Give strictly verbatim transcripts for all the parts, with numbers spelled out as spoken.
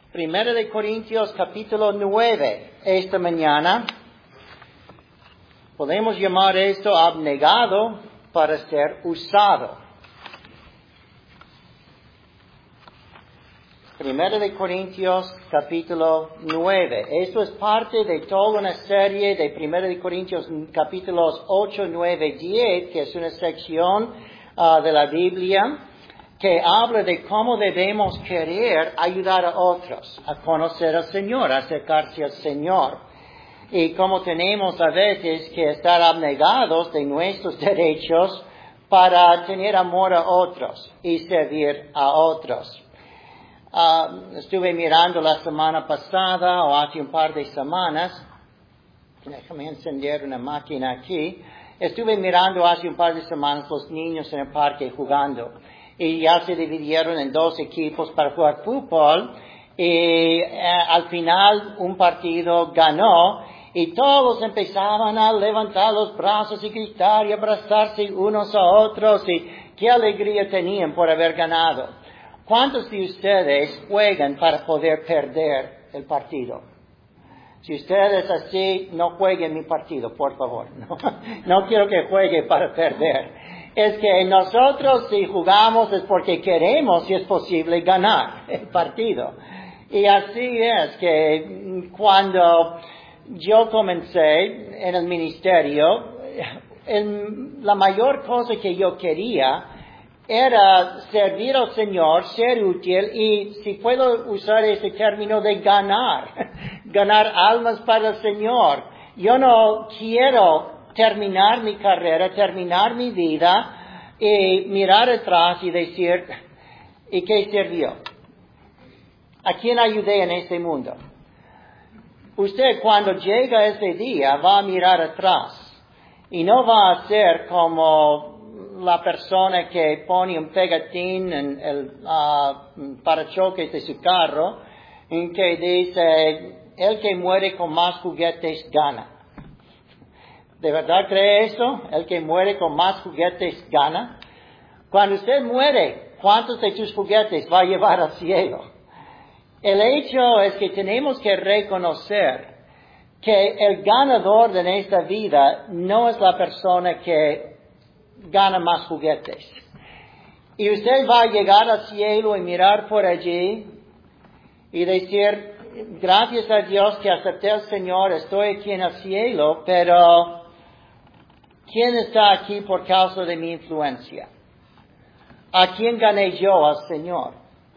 Primera de Corintios capítulo nueve. Esta mañana podemos llamar esto abnegado para ser usado. Primera de Corintios capítulo nueve. Esto es parte de toda una serie de Primera de Corintios capítulos ocho, nueve, diez, que es una sección uh, de la Biblia que habla de cómo debemos querer ayudar a otros a conocer al Señor, a acercarse al Señor. Y cómo tenemos a veces que estar abnegados de nuestros derechos para tener amor a otros y servir a otros. Uh, estuve mirando la semana pasada o hace un par de semanas, déjame encender una máquina aquí, estuve mirando hace un par de semanas los niños en el parque jugando. Y ya se dividieron en dos equipos para jugar fútbol. Y eh, al final un partido ganó. Y todos empezaban a levantar los brazos y gritar y abrazarse unos a otros. Y qué alegría tenían por haber ganado. ¿Cuántos de ustedes juegan para poder perder el partido? Si ustedes así, no jueguen mi partido, por favor. No, no quiero que juegue para perder. Es que nosotros si jugamos es porque queremos, si es posible, ganar el partido. Y así es que cuando yo comencé en el ministerio, el, la mayor cosa que yo quería era servir al Señor, ser útil y, si puedo usar ese término, de ganar, ganar almas para el Señor. Yo no quiero terminar mi carrera, terminar mi vida y mirar atrás y decir, ¿y qué sirvió? ¿A quién ayudé en este mundo? Usted cuando llega ese día va a mirar atrás y no va a ser como la persona que pone un pegatín en el uh, parachoques de su carro en que dice, el que muere con más juguetes gana. ¿De verdad cree eso? El que muere con más juguetes gana. Cuando usted muere, ¿cuántos de tus juguetes va a llevar al cielo? El hecho es que tenemos que reconocer que el ganador de esta vida no es la persona que gana más juguetes. Y usted va a llegar al cielo y mirar por allí y decir, gracias a Dios que acepté al Señor, estoy aquí en el cielo, pero ¿quién está aquí por causa de mi influencia? ¿A quién gané yo? Al Señor.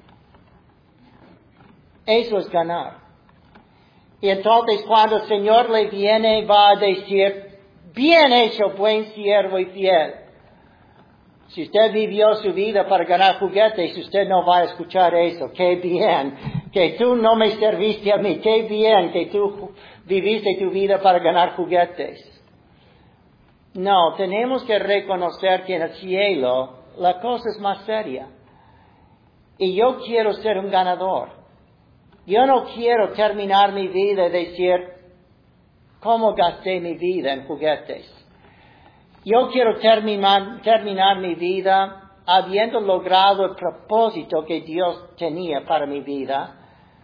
Eso es ganar. Y entonces cuando el Señor le viene, va a decir, bien hecho, buen siervo y fiel. Si usted vivió su vida para ganar juguetes, usted no va a escuchar eso. Qué bien, que tú no me serviste a mí. Qué bien que tú viviste tu vida para ganar juguetes. No, tenemos que reconocer que en el cielo la cosa es más seria. Y yo quiero ser un ganador. Yo no quiero terminar mi vida y decir, ¿cómo gasté mi vida en juguetes? Yo quiero terminar, terminar mi vida habiendo logrado el propósito que Dios tenía para mi vida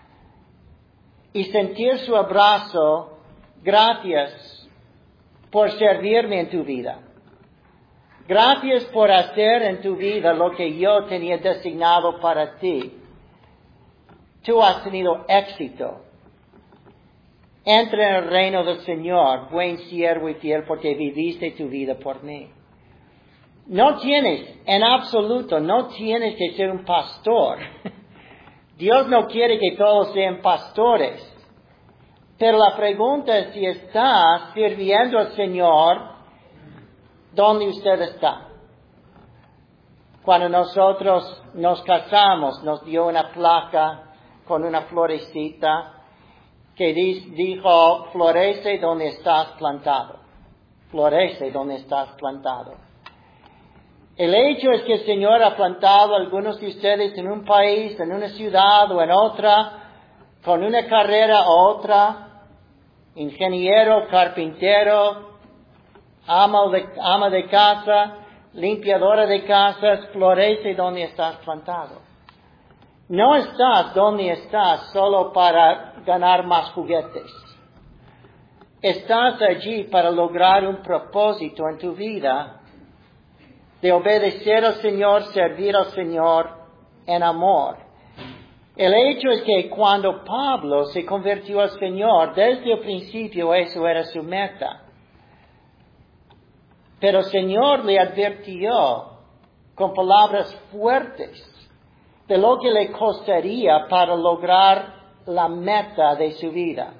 y sentir su abrazo, gracias por servirme en tu vida. Gracias por hacer en tu vida lo que yo tenía designado para ti. Tú has tenido éxito. Entra en el reino del Señor, buen siervo y fiel, porque viviste tu vida por mí. No tienes, en absoluto, no tienes que ser un pastor. Dios no quiere que todos sean pastores. Pero la pregunta es si está sirviendo al Señor donde usted está. Cuando nosotros nos casamos, nos dio una placa con una florecita que dijo, florece donde estás plantado. Florece donde estás plantado. El hecho es que el Señor ha plantado a algunos de ustedes en un país, en una ciudad o en otra, con una carrera u otra, ingeniero, carpintero, ama de, ama de casa, limpiadora de casas, florece donde estás plantado. No estás donde estás solo para ganar más juguetes. Estás allí para lograr un propósito en tu vida de obedecer al Señor, servir al Señor en amor. El hecho es que cuando Pablo se convirtió al Señor, desde el principio eso era su meta. Pero el Señor le advirtió con palabras fuertes de lo que le costaría para lograr la meta de su vida.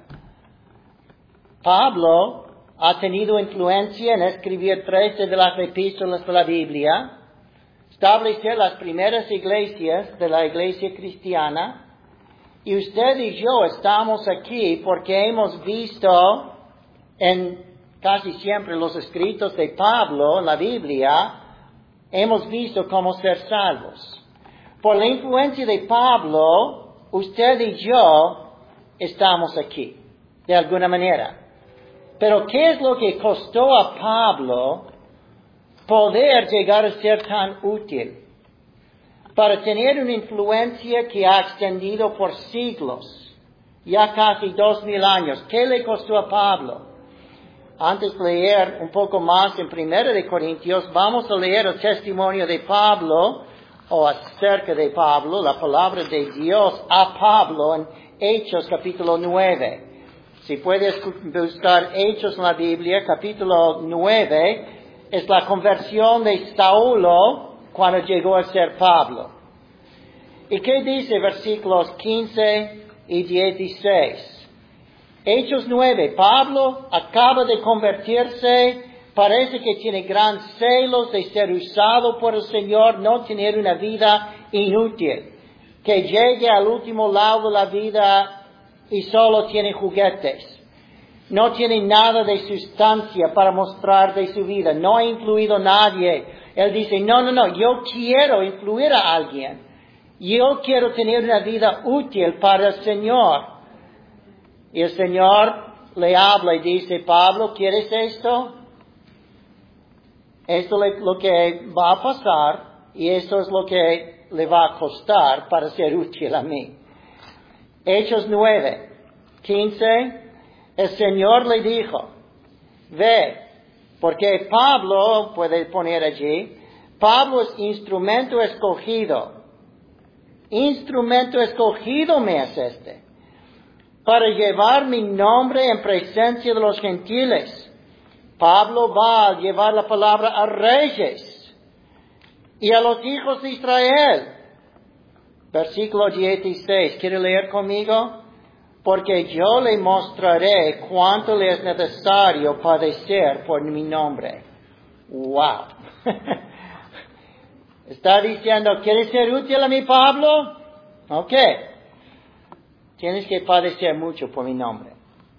Pablo ha tenido influencia en escribir trece de las epístolas de la Biblia, establecer las primeras iglesias de la iglesia cristiana, y usted y yo estamos aquí porque hemos visto en casi siempre los escritos de Pablo en la Biblia, hemos visto cómo ser salvos. Por la influencia de Pablo, usted y yo estamos aquí, de alguna manera. Pero ¿qué es lo que costó a Pablo poder llegar a ser tan útil? Para tener una influencia que ha extendido por siglos, ya casi dos mil años. ¿Qué le costó a Pablo? Antes de leer un poco más en Primera de Corintios, vamos a leer el testimonio de Pablo, o acerca de Pablo, la palabra de Dios a Pablo en Hechos capítulo nueve. Si puedes buscar Hechos en la Biblia, capítulo nueve, es la conversión de Saulo cuando llegó a ser Pablo. ¿Y qué dice versículos quince y dieciséis? Hechos nueve, Pablo acaba de convertirse, parece que tiene gran celos de ser usado por el Señor, no tener una vida inútil, que llegue al último lado de la vida y solo tiene juguetes. No tiene nada de sustancia para mostrar de su vida, no ha influido a nadie. Él dice, no, no, no, yo quiero influir a alguien. Yo quiero tener una vida útil para el Señor. Y el Señor le habla y dice, Pablo, ¿quieres esto? Esto es lo que va a pasar y esto es lo que le va a costar para ser útil a mí. Hechos nueve, quince, el Señor le dijo, ve, porque Pablo, puede poner allí, Pablo es instrumento escogido. Instrumento escogido me es este, para llevar mi nombre en presencia de los gentiles. Pablo va a llevar la palabra a reyes y a los hijos de Israel. Versículo dieciséis. ¿Quiere leer conmigo? Porque yo le mostraré cuánto le es necesario padecer por mi nombre. ¡Wow! Está diciendo, ¿quieres ser útil a mí, Pablo? Ok. Tienes que padecer mucho por mi nombre.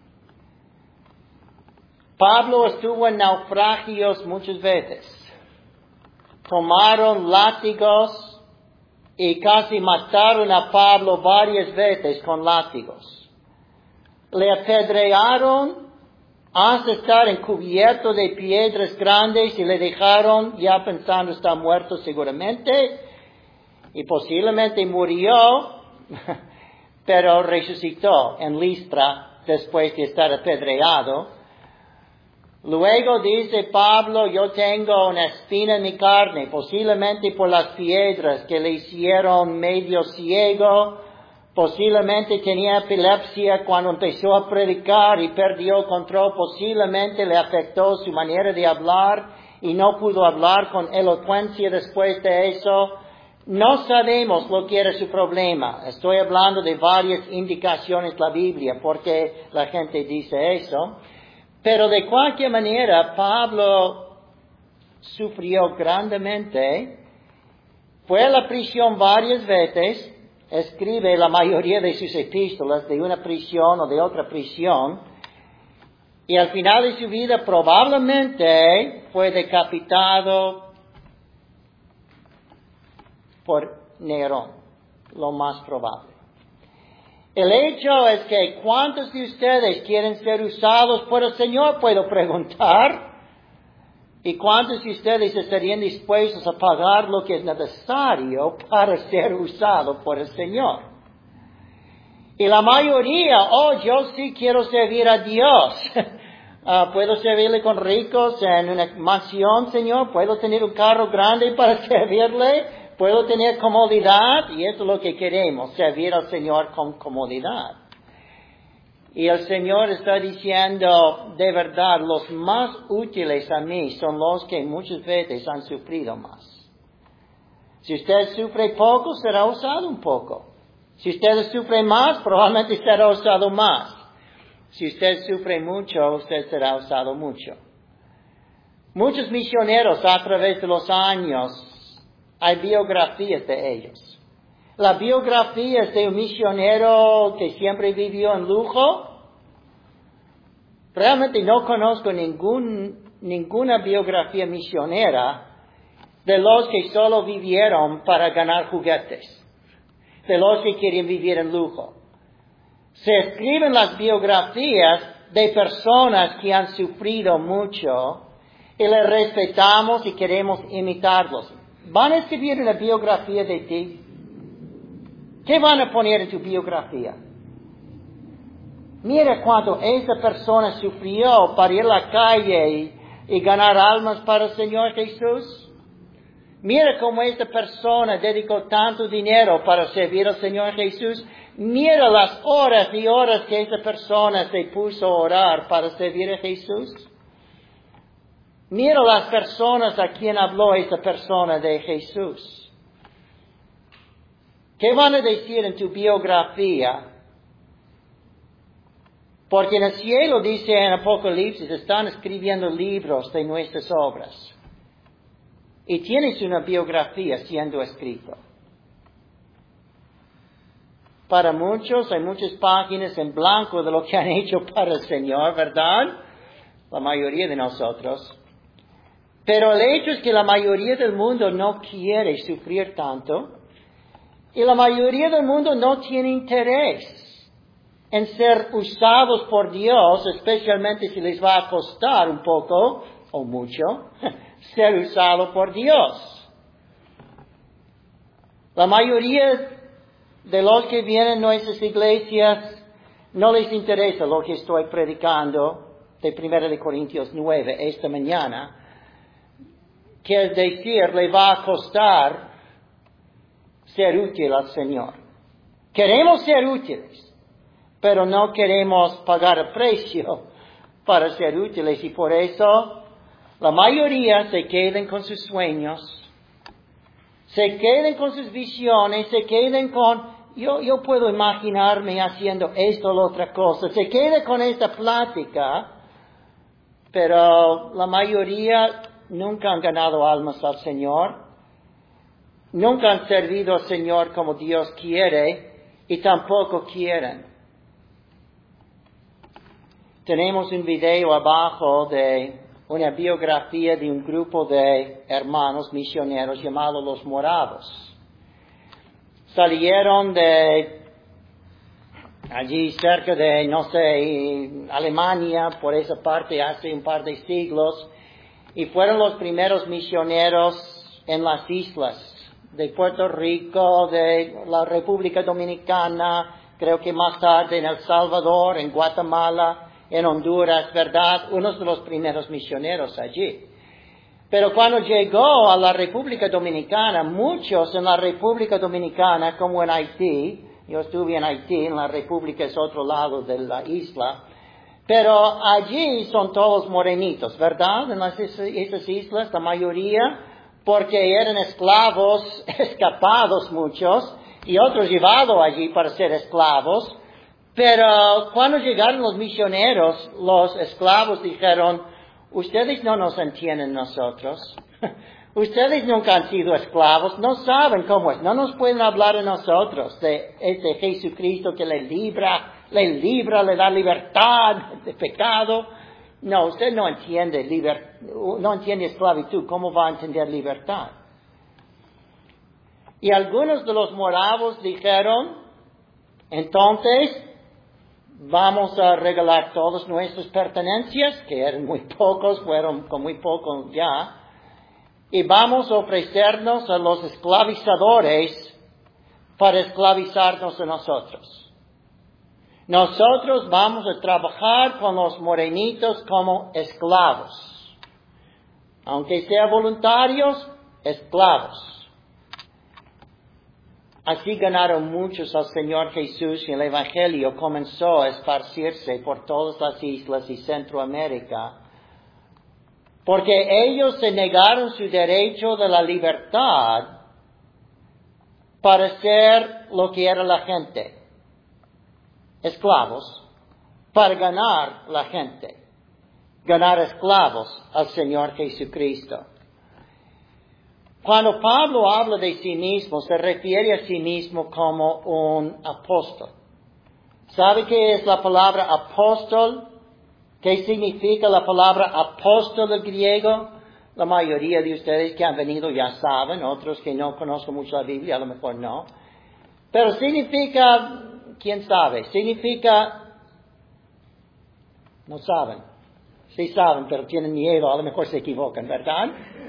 Pablo estuvo en naufragios muchas veces. Tomaron látigos y casi mataron a Pablo varias veces con látigos. Le apedrearon hasta estar encubierto de piedras grandes y le dejaron ya pensando está muerto seguramente y posiblemente murió, pero resucitó en Listra después de estar apedreado. Luego dice Pablo, yo tengo una espina en mi carne, posiblemente por las piedras que le hicieron medio ciego, posiblemente tenía epilepsia cuando empezó a predicar y perdió control, posiblemente le afectó su manera de hablar y no pudo hablar con elocuencia después de eso. No sabemos lo que era su problema. Estoy hablando de varias indicaciones de la Biblia porque la gente dice eso. Pero de cualquier manera, Pablo sufrió grandemente, fue a la prisión varias veces, escribe la mayoría de sus epístolas de una prisión o de otra prisión, y al final de su vida probablemente fue decapitado por Nerón, lo más probable. El hecho es que ¿cuántos de ustedes quieren ser usados por el Señor? Puedo preguntar. ¿Y cuántos de ustedes estarían dispuestos a pagar lo que es necesario para ser usado por el Señor? Y la mayoría, oh, yo sí quiero servir a Dios. uh, puedo servirle con ricos en una mansión, Señor. Puedo tener un carro grande para servirle. Puedo tener comodidad. Y eso es lo que queremos, servir al Señor con comodidad. Y el Señor está diciendo, de verdad, los más útiles a mí son los que muchas veces han sufrido más. Si usted sufre poco, será usado un poco. Si usted sufre más, probablemente será usado más. Si usted sufre mucho, usted será usado mucho. Muchos misioneros a través de los años, hay biografías de ellos. La biografía es de un misionero que siempre vivió en lujo. Realmente no conozco ningún, ninguna biografía misionera de los que solo vivieron para ganar juguetes, de los que quieren vivir en lujo. Se escriben las biografías de personas que han sufrido mucho y les respetamos y queremos imitarlos. ¿Van a escribir una biografía de ti? ¿Qué van a poner en tu biografía? Mira cuánto esa persona sufrió para ir a la calle y, y ganar almas para el Señor Jesús. Mira cómo esa persona dedicó tanto dinero para servir al Señor Jesús. Mira las horas y horas que esa persona se puso a orar para servir a Jesús. Mira las personas a quien habló esa persona de Jesús. ¿Qué van a decir en tu biografía? Porque en el cielo, dice en Apocalipsis, están escribiendo libros de nuestras obras. Y tienes una biografía siendo escrita. Para muchos hay muchas páginas en blanco de lo que han hecho para el Señor, ¿verdad? La mayoría de nosotros. Pero el hecho es que la mayoría del mundo no quiere sufrir tanto. Y la mayoría del mundo no tiene interés en ser usados por Dios, especialmente si les va a costar un poco o mucho ser usado por Dios. La mayoría de los que vienen a nuestras iglesias no les interesa lo que estoy predicando de primera de Corintios nueve esta mañana, que es decir, le va a costar ser útil al Señor. Queremos ser útiles, pero no queremos pagar el precio para ser útiles, y por eso la mayoría se quedan con sus sueños, se quedan con sus visiones, se quedan con, yo, yo puedo imaginarme haciendo esto o la otra cosa, se queda con esta plática, pero la mayoría nunca han ganado almas al Señor. Nunca han servido al Señor como Dios quiere y tampoco quieren. Tenemos un video abajo de una biografía de un grupo de hermanos misioneros llamados los Morados. Salieron de allí cerca de, no sé, Alemania, por esa parte hace un par de siglos, y fueron los primeros misioneros en las islas de Puerto Rico, de la República Dominicana, creo que más tarde en El Salvador, en Guatemala, en Honduras, ¿verdad? Unos de los primeros misioneros allí. Pero cuando llegó a la República Dominicana, muchos en la República Dominicana, como en Haití, yo estuve en Haití, en la República es otro lado de la isla, pero allí son todos morenitos, ¿verdad? En las, esas islas, la mayoría, porque eran esclavos escapados muchos, y otros llevados allí para ser esclavos. Pero cuando llegaron los misioneros, los esclavos dijeron, ustedes no nos entienden nosotros. Ustedes nunca han sido esclavos, no saben cómo es, no nos pueden hablar a nosotros de este Jesucristo que le libra, le libra, le da libertad de pecado. No, usted no entiende liber, no entiende esclavitud, ¿cómo va a entender libertad? Y algunos de los moravos dijeron, entonces, vamos a regalar todas nuestras pertenencias, que eran muy pocos, fueron con muy pocos ya, y vamos a ofrecernos a los esclavizadores para esclavizarnos a nosotros. Nosotros vamos a trabajar con los morenitos como esclavos. Aunque sean voluntarios, esclavos. Así ganaron muchos al Señor Jesús y el Evangelio comenzó a esparcirse por todas las islas y Centroamérica. Porque ellos se negaron su derecho de la libertad para ser lo que era la gente. Esclavos, para ganar la gente. Ganar esclavos al Señor Jesucristo. Cuando Pablo habla de sí mismo, se refiere a sí mismo como un apóstol. ¿Sabe qué es la palabra apóstol? ¿Qué significa la palabra apóstol en griego? La mayoría de ustedes que han venido ya saben, otros que no conozco mucho la Biblia, a lo mejor no. Pero significa, ¿quién sabe? Significa, no saben. Sí saben, pero tienen miedo, a lo mejor se equivocan, ¿verdad?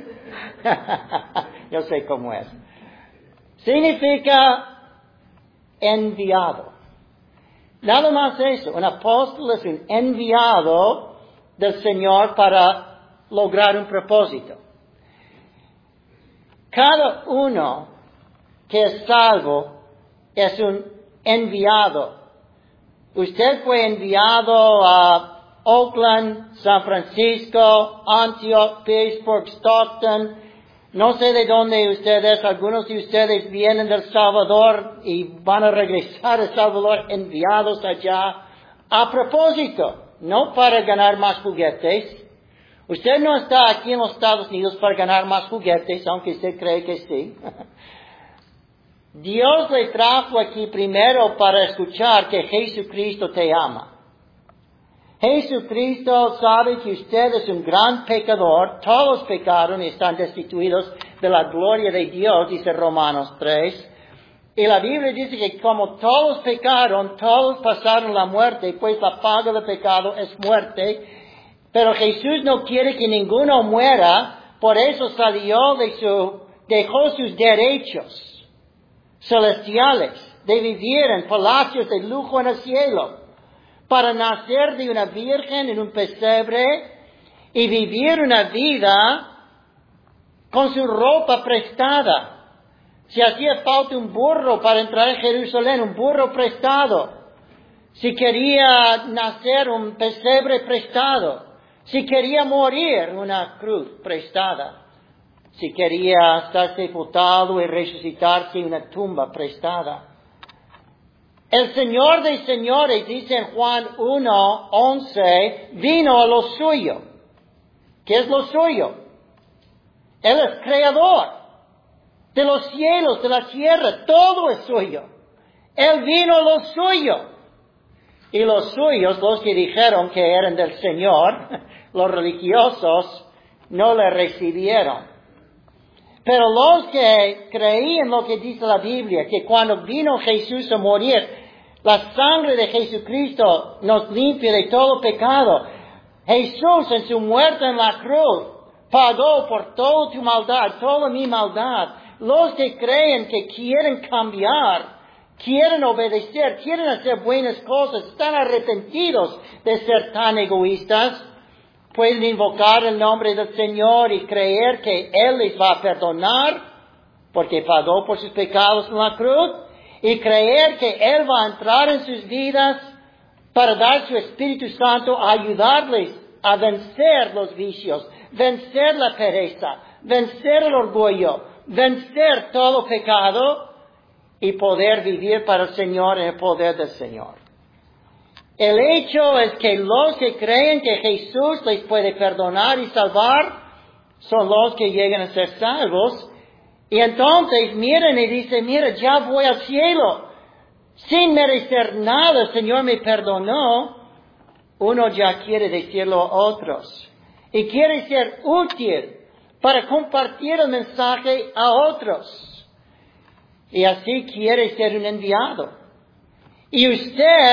Yo sé cómo es. Significa enviado. Nada más eso. Un apóstol es un enviado del Señor para lograr un propósito. Cada uno que es salvo es un enviado. Usted fue enviado a Oakland, San Francisco, Antioch, Pittsburgh, Stockton. No sé de dónde ustedes, algunos de ustedes vienen del Salvador y van a regresar a El Salvador enviados allá a propósito, no para ganar más juguetes. Usted no está aquí en los Estados Unidos para ganar más juguetes, aunque usted cree que sí. Dios le trajo aquí primero para escuchar que Jesucristo te ama. Jesucristo sabe que usted es un gran pecador, todos pecaron y están destituidos de la gloria de Dios, dice Romanos tres. Y la Biblia dice que como todos pecaron, todos pasaron la muerte, pues la paga del pecado es muerte. Pero Jesús no quiere que ninguno muera, por eso salió de su, dejó sus derechos celestiales de vivir en palacios de lujo en el cielo, para nacer de una virgen en un pesebre y vivir una vida con su ropa prestada. Si hacía falta un burro para entrar en Jerusalén, un burro prestado. Si quería nacer, un pesebre prestado. Si quería morir, una cruz prestada. Si quería estar sepultado y resucitarse, una tumba prestada. El Señor de señores, dice en Juan uno, once, vino a lo suyo. ¿Qué es lo suyo? Él es creador de los cielos, de la tierra, todo es suyo. Él vino a lo suyo. Y los suyos, los que dijeron que eran del Señor, los religiosos, no le recibieron. Pero los que creían lo que dice la Biblia, que cuando vino Jesús a morir, la sangre de Jesucristo nos limpia de todo pecado. Jesús en su muerte en la cruz pagó por toda tu maldad, toda mi maldad. Los que creen que quieren cambiar, quieren obedecer, quieren hacer buenas cosas, están arrepentidos de ser tan egoístas, pueden invocar el nombre del Señor y creer que Él les va a perdonar porque pagó por sus pecados en la cruz, y creer que Él va a entrar en sus vidas para dar su Espíritu Santo a ayudarles a vencer los vicios, vencer la pereza, vencer el orgullo, vencer todo pecado y poder vivir para el Señor en el poder del Señor. El hecho es que los que creen que Jesús les puede perdonar y salvar son los que llegan a ser salvos. Y entonces miren y dicen, mira, ya voy al cielo. Sin merecer nada, el Señor me perdonó. Uno ya quiere decirlo a otros. Y quiere ser útil para compartir el mensaje a otros. Y así quiere ser un enviado. Y usted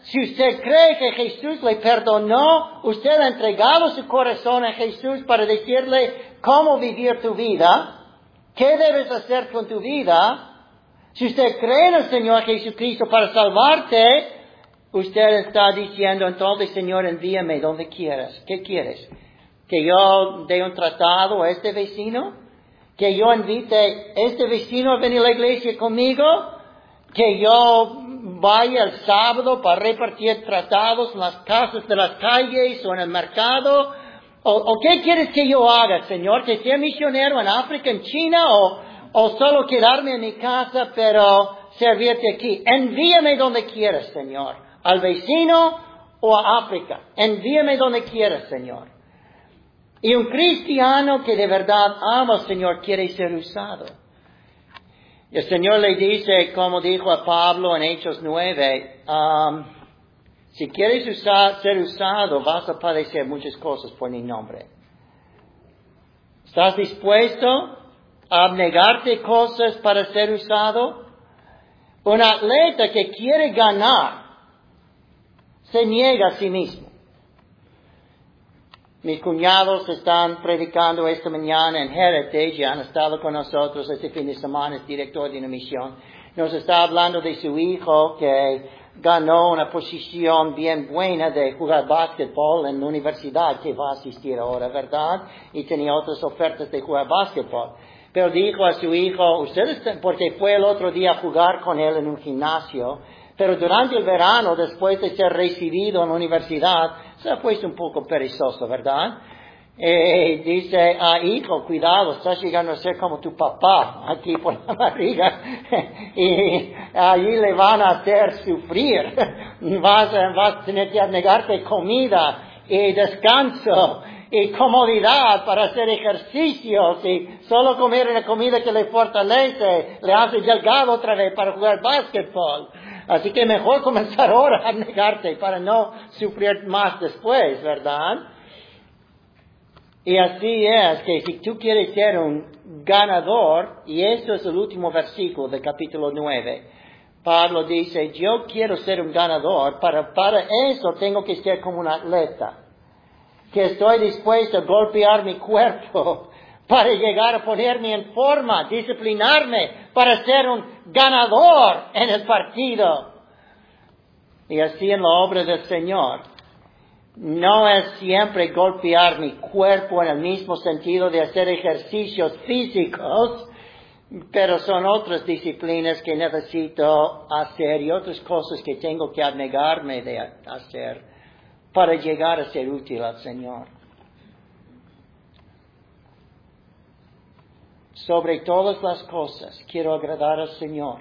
si usted cree que Jesús le perdonó, usted ha entregado su corazón a Jesús para decirle cómo vivir tu vida, qué debes hacer con tu vida. Si usted cree en el Señor Jesucristo para salvarte, usted está diciendo, entonces, Señor, envíame donde quieras. ¿Qué quieres? ¿Que yo dé un tratado a este vecino? ¿Que yo invite a este vecino a venir a la iglesia conmigo? ¿Que yo vaya el sábado para repartir tratados en las casas de las calles o en el mercado? ¿O, o qué quieres que yo haga, Señor? ¿Que sea misionero en África, en China? ¿O, o solo quedarme en mi casa pero servirte aquí? Envíame donde quieras, Señor. Al vecino o a África. Envíame donde quieras, Señor. Y un cristiano que de verdad ama al Señor quiere ser usado. Y el Señor le dice, como dijo a Pablo en Hechos nueve, um, si quieres usar, ser usado, vas a padecer muchas cosas por mi nombre. ¿Estás dispuesto a abnegarte cosas para ser usado? Un atleta que quiere ganar se niega a sí mismo. Mis cuñados están predicando esta mañana en Heritage, ya han estado con nosotros este fin de semana, es director de una misión. Nos está hablando de su hijo que ganó una posición bien buena de jugar básquetbol en la universidad que va a asistir ahora, ¿verdad? Y tenía otras ofertas de jugar básquetbol. Pero dijo a su hijo, ustedes, porque fue el otro día a jugar con él en un gimnasio, pero durante el verano, después de ser recibido en la universidad, se ha puesto un poco perezoso, ¿verdad? Eh, dice, ah, hijo, cuidado, estás llegando a ser como tu papá, aquí por la barriga, y allí le van a hacer sufrir. Vas, vas a tener que abnegarte comida y descanso y comodidad para hacer ejercicios, y solo comer una comida que le fortalece, le hace delgado otra vez para jugar básquetbol. Así que mejor comenzar ahora a abnegarte para no sufrir más después, ¿verdad? Y así es que si tú quieres ser un ganador, y esto es el último versículo del capítulo nueve, Pablo dice, yo quiero ser un ganador, para, para eso tengo que ser como un atleta, que estoy dispuesto a golpear mi cuerpo para llegar a ponerme en forma, disciplinarme para ser un ganador en el partido. Y así en la obra del Señor. No es siempre golpear mi cuerpo en el mismo sentido de hacer ejercicios físicos, pero son otras disciplinas que necesito hacer y otras cosas que tengo que abnegarme de hacer para llegar a ser útil al Señor. Sobre todas las cosas quiero agradar al Señor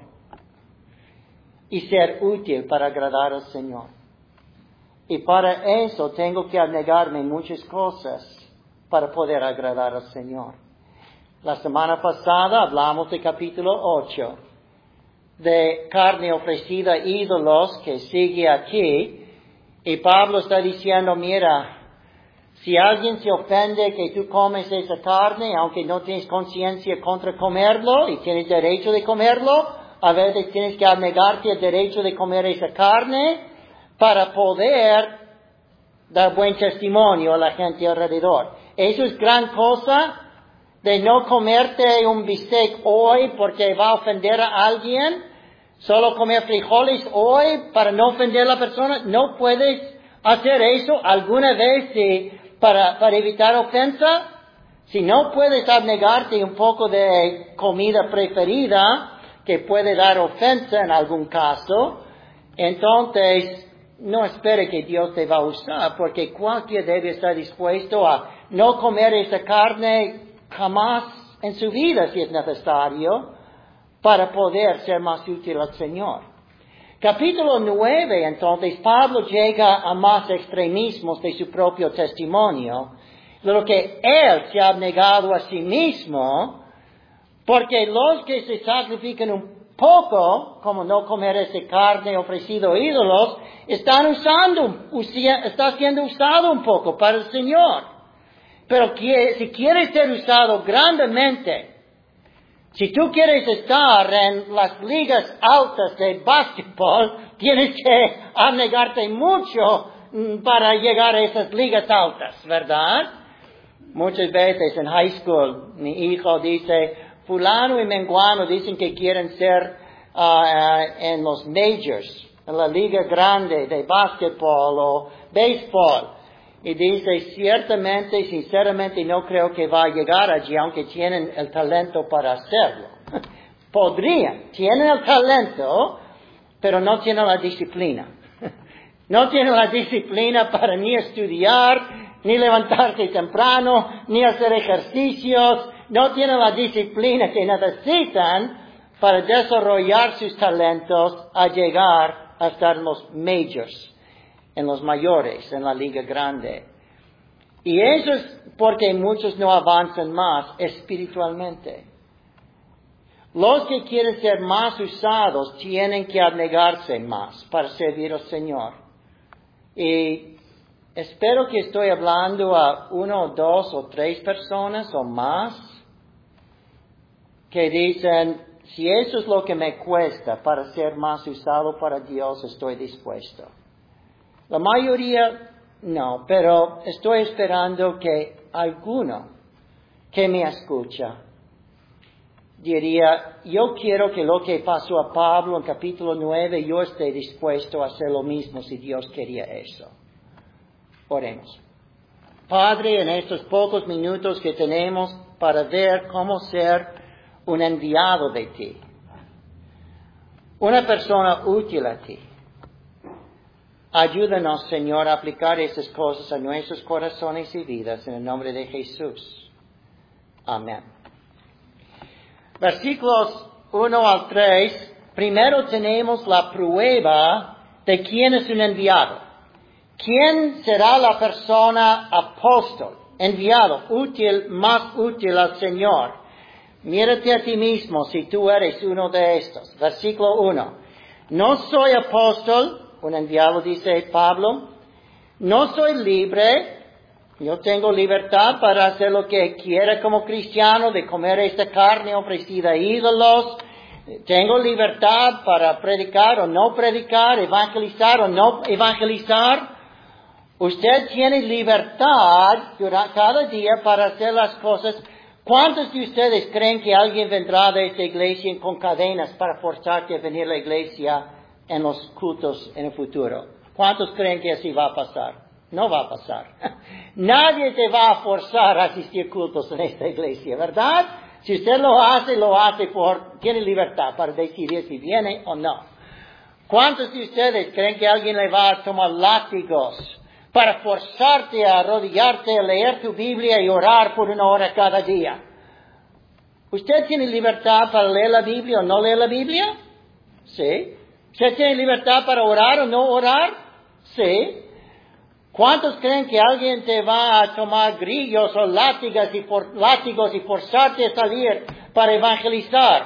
y ser útil para agradar al Señor. Y para eso tengo que abnegarme muchas cosas para poder agradar al Señor. La semana pasada hablamos del capítulo ocho, de carne ofrecida a ídolos, que sigue aquí. Y Pablo está diciendo, mira, si alguien se ofende que tú comes esa carne, aunque no tienes conciencia contra comerlo y tienes derecho de comerlo, a veces tienes que abnegarte el derecho de comer esa carne para poder dar buen testimonio a la gente alrededor. Eso es gran cosa, de no comerte un bistec hoy porque va a ofender a alguien. Solo comer frijoles hoy para no ofender a la persona. No puedes hacer eso alguna vez si, para, para evitar ofensa. Si no puedes abnegarte un poco de comida preferida que puede dar ofensa en algún caso, entonces no espere que Dios te va a usar, porque cualquiera debe estar dispuesto a no comer esa carne jamás en su vida si es necesario, para poder ser más útil al Señor. Capítulo nueve, entonces, Pablo llega a más extremismos de su propio testimonio, de lo que él se ha abnegado a sí mismo, porque los que se sacrifican un poco, como no comer esa carne ofrecido a ídolos, están usando, está siendo usado un poco para el Señor. Pero si quiere ser usado grandemente Si tú quieres estar en las ligas altas de básquetbol, tienes que abnegarte mucho para llegar a esas ligas altas, ¿verdad? Muchas veces en high school, mi hijo dice, fulano y menguano dicen que quieren ser uh, en los majors, en la liga grande de básquetbol o béisbol. Y dice, ciertamente, sinceramente, no creo que va a llegar allí, aunque tienen el talento para hacerlo. Podrían, tienen el talento, pero no tienen la disciplina. No tienen la disciplina para ni estudiar, ni levantarse temprano, ni hacer ejercicios. No tienen la disciplina que necesitan para desarrollar sus talentos a llegar a estar en los majors, en los mayores, en la liga grande. Y eso es porque muchos no avanzan más espiritualmente. Los que quieren ser más usados tienen que abnegarse más para servir al Señor. Y espero que estoy hablando a uno, dos o tres personas o más que dicen, si eso es lo que me cuesta para ser más usado para Dios, estoy dispuesto. La mayoría no, pero estoy esperando que alguno que me escucha diría, yo quiero que lo que pasó a Pablo en capítulo nueve, yo esté dispuesto a hacer lo mismo si Dios quería eso. Oremos. Padre, en estos pocos minutos que tenemos para ver cómo ser un enviado de ti, una persona útil a ti, ayúdanos, Señor, a aplicar esas cosas a nuestros corazones y vidas en el nombre de Jesús. Amén. Versículos uno al tres, primero tenemos la prueba de quién es un enviado. ¿Quién será la persona apóstol, enviado, útil, más útil al Señor? Mírate a ti mismo si tú eres uno de estos. Versículo uno. No soy apóstol, un enviado dice Pablo, no soy libre, yo tengo libertad para hacer lo que quiera como cristiano, de comer esta carne ofrecida a ídolos, tengo libertad para predicar o no predicar, evangelizar o no evangelizar. Usted tiene libertad durante cada día para hacer las cosas. ¿Cuántos de ustedes creen que alguien vendrá de esta iglesia con cadenas para forzarte a venir a la iglesia en los cultos en el futuro? ¿Cuántos creen que así va a pasar? No va a pasar. Nadie te va a forzar a asistir cultos en esta iglesia, ¿verdad? Si usted lo hace, lo hace por, tiene libertad para decidir si viene o no. ¿Cuántos de ustedes creen que alguien le va a tomar látigos para forzarte a arrodillarte, a leer tu Biblia y orar por una hora cada día? ¿Usted tiene libertad para leer la Biblia o no leer la Biblia? Sí. ¿Usted tiene libertad para orar o no orar? Sí. ¿Cuántos creen que alguien te va a tomar grillos o látigos y, for, látigos y forzarte a salir para evangelizar?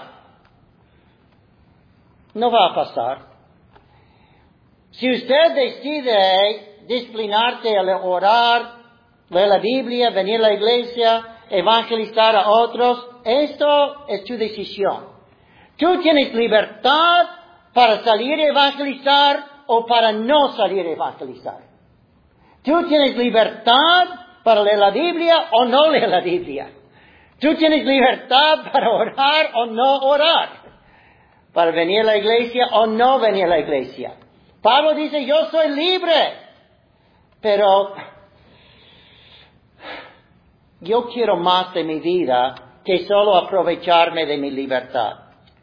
No va a pasar. Si usted decide disciplinarte al orar, leer la Biblia, venir a la iglesia, evangelizar a otros, esto es tu decisión. Tú tienes libertad para salir a evangelizar o para no salir a evangelizar. Tú tienes libertad para leer la Biblia o no leer la Biblia. Tú tienes libertad para orar o no orar. Para venir a la iglesia o no venir a la iglesia. Pablo dice, yo soy libre. Pero yo quiero más de mi vida que solo aprovecharme de mi libertad.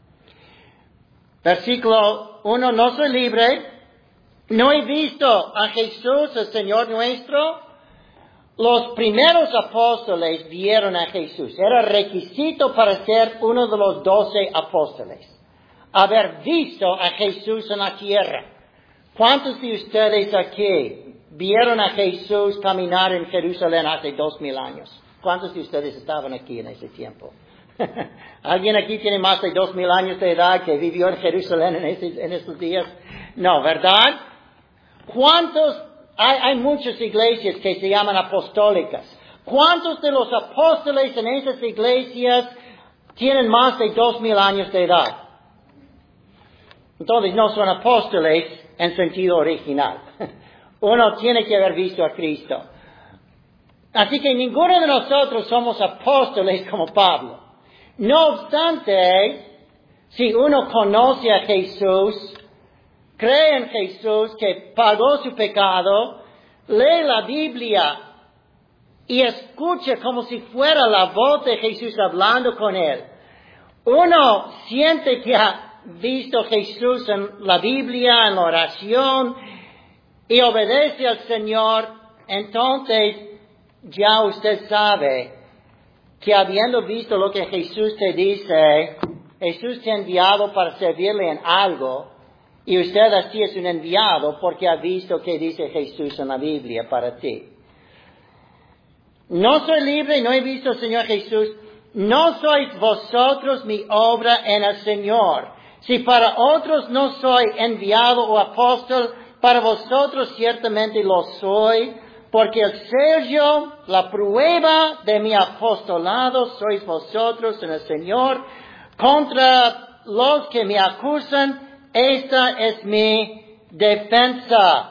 Versículo uno, no soy libre. ¿No he visto a Jesús, el Señor nuestro? Los primeros apóstoles vieron a Jesús. Era requisito para ser uno de los doce apóstoles. Haber visto a Jesús en la tierra. ¿Cuántos de ustedes aquí vieron a Jesús caminar en Jerusalén hace dos mil años? ¿Cuántos de ustedes estaban aquí en ese tiempo? ¿Alguien aquí tiene más de dos mil años de edad que vivió en Jerusalén en, ese, en esos días? No, ¿verdad? ¿Cuántos? Hay, hay muchas iglesias que se llaman apostólicas. ¿Cuántos de los apóstoles en esas iglesias tienen más de dos mil años de edad. Entonces no son apóstoles en sentido original. Uno tiene que haber visto a Cristo. Así que ninguno de nosotros somos apóstoles como Pablo. No obstante, si uno conoce a Jesús, cree en Jesús que pagó su pecado, lee la Biblia y escucha como si fuera la voz de Jesús hablando con él, uno siente que ha visto a Jesús en la Biblia, en la oración, y obedece al Señor, entonces ya usted sabe que habiendo visto lo que Jesús te dice, Jesús te ha enviado para servirle en algo, y usted así es un enviado porque ha visto que dice Jesús en la Biblia para ti. No soy libre, no he visto al Señor Jesús. No sois vosotros mi obra en el Señor. Si para otros no soy enviado o apóstol, para vosotros ciertamente lo soy, porque el sello, la prueba de mi apostolado sois vosotros en el Señor. Contra los que me acusan, esta es mi defensa.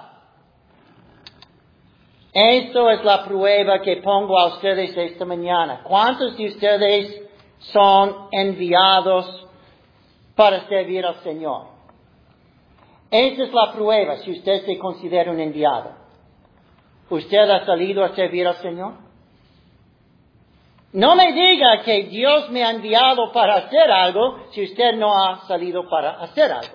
Esto es la prueba que pongo a ustedes esta mañana. ¿Cuántos de ustedes son enviados para servir al Señor? Esta es la prueba si usted se considera un enviado. ¿Usted ha salido a servir al Señor? No me diga que Dios me ha enviado para hacer algo si usted no ha salido para hacer algo.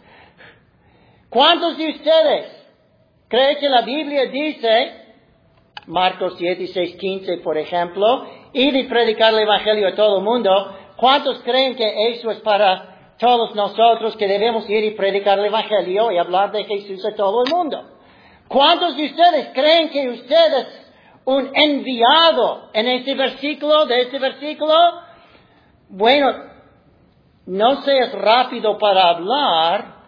¿Cuántos de ustedes creen que la Biblia dice, Marcos dieciséis quince, por ejemplo, ir y predicar el Evangelio a todo el mundo? ¿Cuántos creen que eso es para todos nosotros, que debemos ir y predicar el Evangelio y hablar de Jesús a todo el mundo? ¿Cuántos de ustedes creen que usted es un enviado en este versículo, de este versículo? Bueno, no seas rápido para hablar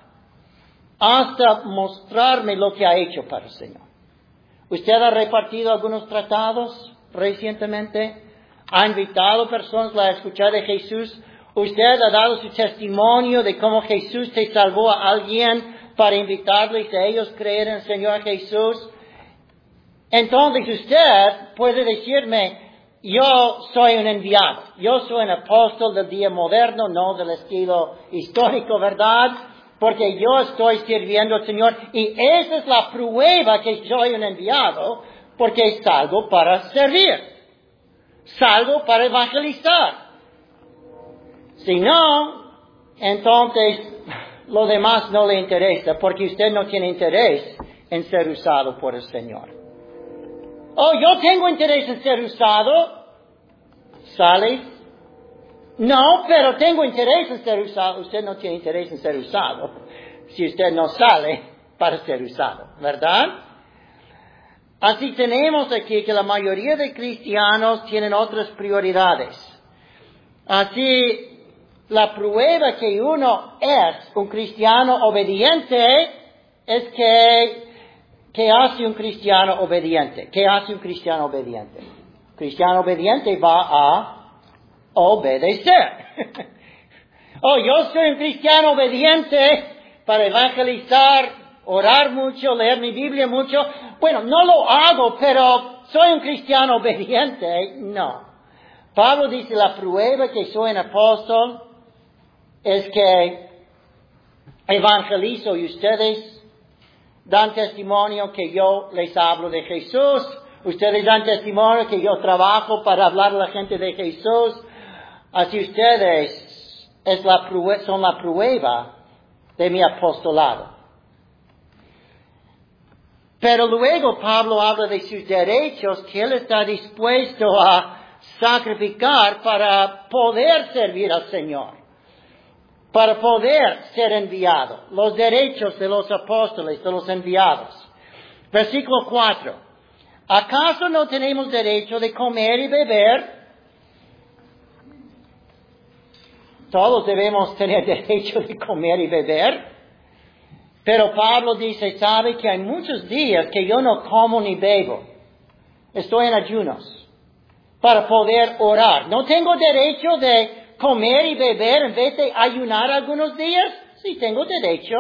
hasta mostrarme lo que ha hecho para el Señor. ¿Usted ha repartido algunos tratados recientemente? ¿Ha invitado personas a escuchar de Jesús? ¿Usted ha dado su testimonio de cómo Jesús te salvó a alguien para invitarles a ellos a creer en el Señor Jesús? Entonces usted puede decirme, yo soy un enviado, yo soy un apóstol del día moderno, no del estilo histórico, ¿verdad? Porque yo estoy sirviendo al Señor y esa es la prueba que soy un enviado, porque salgo para servir, salgo para evangelizar. Si no, entonces lo demás no le interesa, porque usted no tiene interés en ser usado por el Señor. Oh, yo tengo interés en ser usado. ¿Sales? No, pero tengo interés en ser usado. Usted no tiene interés en ser usado si usted no sale para ser usado, ¿verdad? Así tenemos aquí que la mayoría de cristianos tienen otras prioridades. Así, la prueba que uno es un cristiano obediente es que, ¿qué hace un cristiano obediente? ¿Qué hace un cristiano obediente? Un cristiano obediente va a obedecer. Oh, yo soy un cristiano obediente para evangelizar, orar mucho, leer mi Biblia mucho. Bueno, no lo hago, pero soy un cristiano obediente. No. Pablo dice, la prueba que soy un apóstol es que evangelizo y ustedes dan testimonio que yo les hablo de Jesús. Ustedes dan testimonio que yo trabajo para hablar a la gente de Jesús. Así ustedes es la prueba, son la prueba de mi apostolado. Pero luego Pablo habla de sus derechos que él está dispuesto a sacrificar para poder servir al Señor, para poder ser enviado. Los derechos de los apóstoles, de los enviados. Versículo cuatro. ¿Acaso no tenemos derecho de comer y beber? Todos debemos tener derecho de comer y beber. Pero Pablo dice, sabe que hay muchos días que yo no como ni bebo. Estoy en ayunos para poder orar. No tengo derecho de comer y beber en vez de ayunar algunos días? Sí, tengo derecho.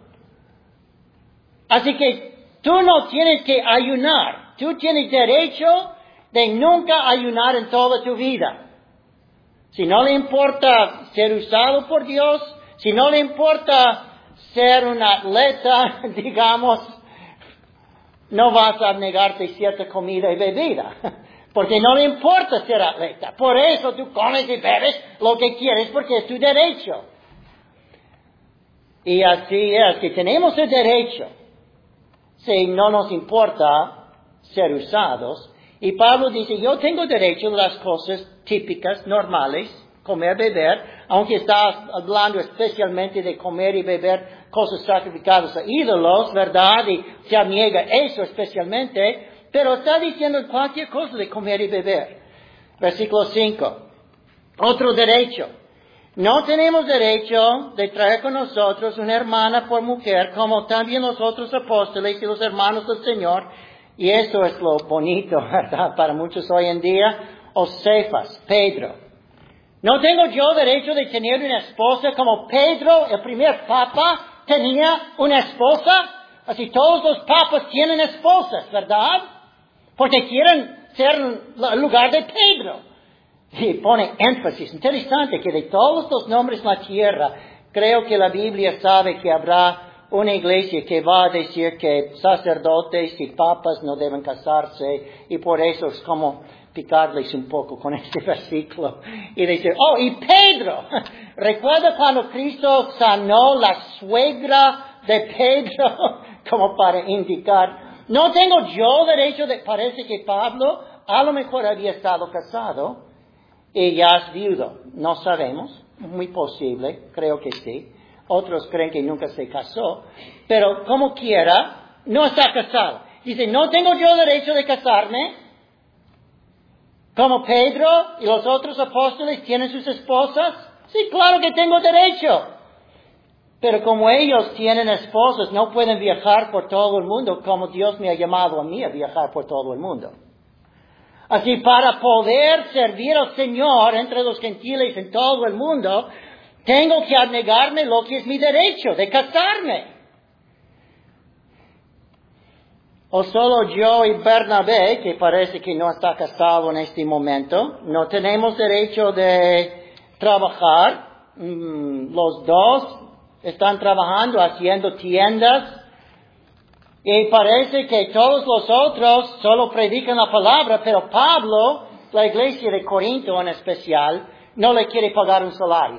Así que tú no tienes que ayunar. Tú tienes derecho de nunca ayunar en toda tu vida. Si no le importa ser usado por Dios, si no le importa ser un atleta, digamos, no vas a negarte cierta comida y bebida. Porque no le importa ser atleta. Por eso tú comes y bebes lo que quieres porque es tu derecho. Y así es que tenemos el derecho. Si no nos importa ser usados. Y Pablo dice, yo tengo derecho a las cosas típicas, normales, comer, beber, aunque está hablando especialmente de comer y beber cosas sacrificadas a ídolos, ¿verdad? Y se niega eso especialmente, pero está diciendo cualquier cosa de comer y beber. Versículo cinco. Otro derecho. No tenemos derecho de traer con nosotros una hermana por mujer, como también los otros apóstoles y los hermanos del Señor. Y eso es lo bonito, ¿verdad? Para muchos hoy en día. O Cefas, Pedro. No tengo yo derecho de tener una esposa como Pedro, el primer papa, tenía una esposa. Así todos los papas tienen esposas, ¿verdad? Porque quieren ser en lugar de Pedro. Y pone énfasis. Interesante que de todos los nombres en la tierra, creo que la Biblia sabe que habrá una iglesia que va a decir que sacerdotes y papas no deben casarse, y por eso es como picarles un poco con este versículo y decir, oh, y Pedro, ¿recuerda cuando Cristo sanó la suegra de Pedro? Como para indicar, no tengo yo derecho de, parece que Pablo a lo mejor había estado casado y ya es viudo, no sabemos, muy posible, creo que sí. Otros creen que nunca se casó, pero como quiera, no está casado. Dice, no tengo yo derecho de casarme, como Pedro y los otros apóstoles tienen sus esposas. Sí, claro que tengo derecho. Pero como ellos tienen esposas, no pueden viajar por todo el mundo como Dios me ha llamado a mí a viajar por todo el mundo. Así, para poder servir al Señor entre los gentiles en todo el mundo, tengo que abnegarme lo que es mi derecho de casarme. O solo yo y Bernabé, que parece que no está casado en este momento, no tenemos derecho de trabajar. Mm, los dos están trabajando, haciendo tiendas. Y parece que todos los otros solo predican la palabra, pero Pablo, la iglesia de Corinto en especial, no le quiere pagar un salario.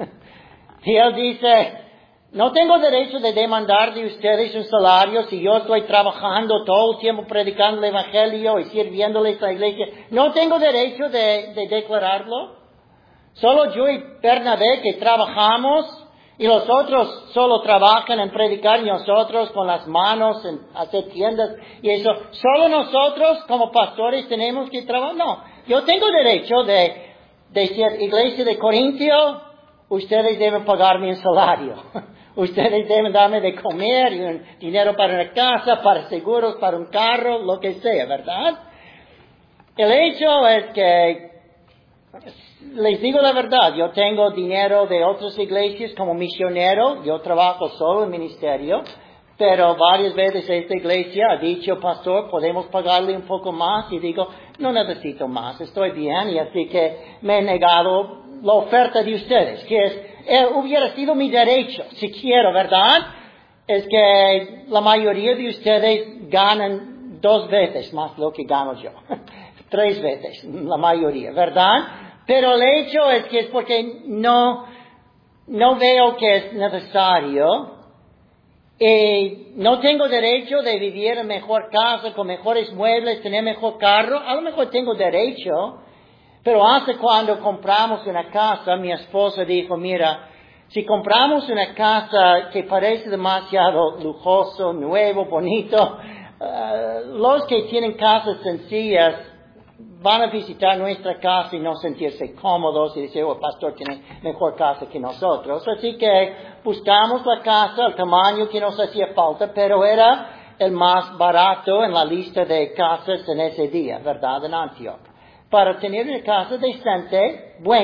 Y él dice, no tengo derecho de demandar de ustedes un salario si yo estoy trabajando todo el tiempo predicando el evangelio y sirviéndoles a la iglesia. No tengo derecho de, de declararlo. Solo yo y Bernabé que trabajamos. Y los otros solo trabajan en predicar y nosotros con las manos en hacer tiendas y eso. Solo nosotros como pastores tenemos que trabajar. No, yo tengo derecho de decir, iglesia de Corintio, ustedes deben pagarme un salario. Ustedes deben darme de comer y un dinero para una casa, para seguros, para un carro, lo que sea, ¿verdad? El hecho es que les digo la verdad, yo tengo dinero de otras iglesias como misionero, yo trabajo solo en ministerio, pero varias veces esta iglesia ha dicho, pastor, podemos pagarle un poco más, y digo, no necesito más, estoy bien, y así que me he negado la oferta de ustedes, que es, eh, hubiera sido mi derecho, si quiero, ¿verdad? Es que la mayoría de ustedes ganan dos veces más lo que gano yo, tres veces, la mayoría, ¿verdad? Pero el hecho es que es porque no, no veo que es necesario. Y no tengo derecho de vivir en mejor casa, con mejores muebles, tener mejor carro. A lo mejor tengo derecho. Pero hace cuando compramos una casa, mi esposa dijo, mira, si compramos una casa que parece demasiado lujoso, nuevo, bonito, uh, los que tienen casas sencillas van a visitar nuestra casa y no sentirse cómodos y decir, oh, el pastor tiene mejor casa que nosotros. Así que buscamos la casa, el tamaño que nos hacía falta, pero era el más barato en la lista de casas en ese día, ¿verdad? En Antioch. Para tener una casa decente, buena,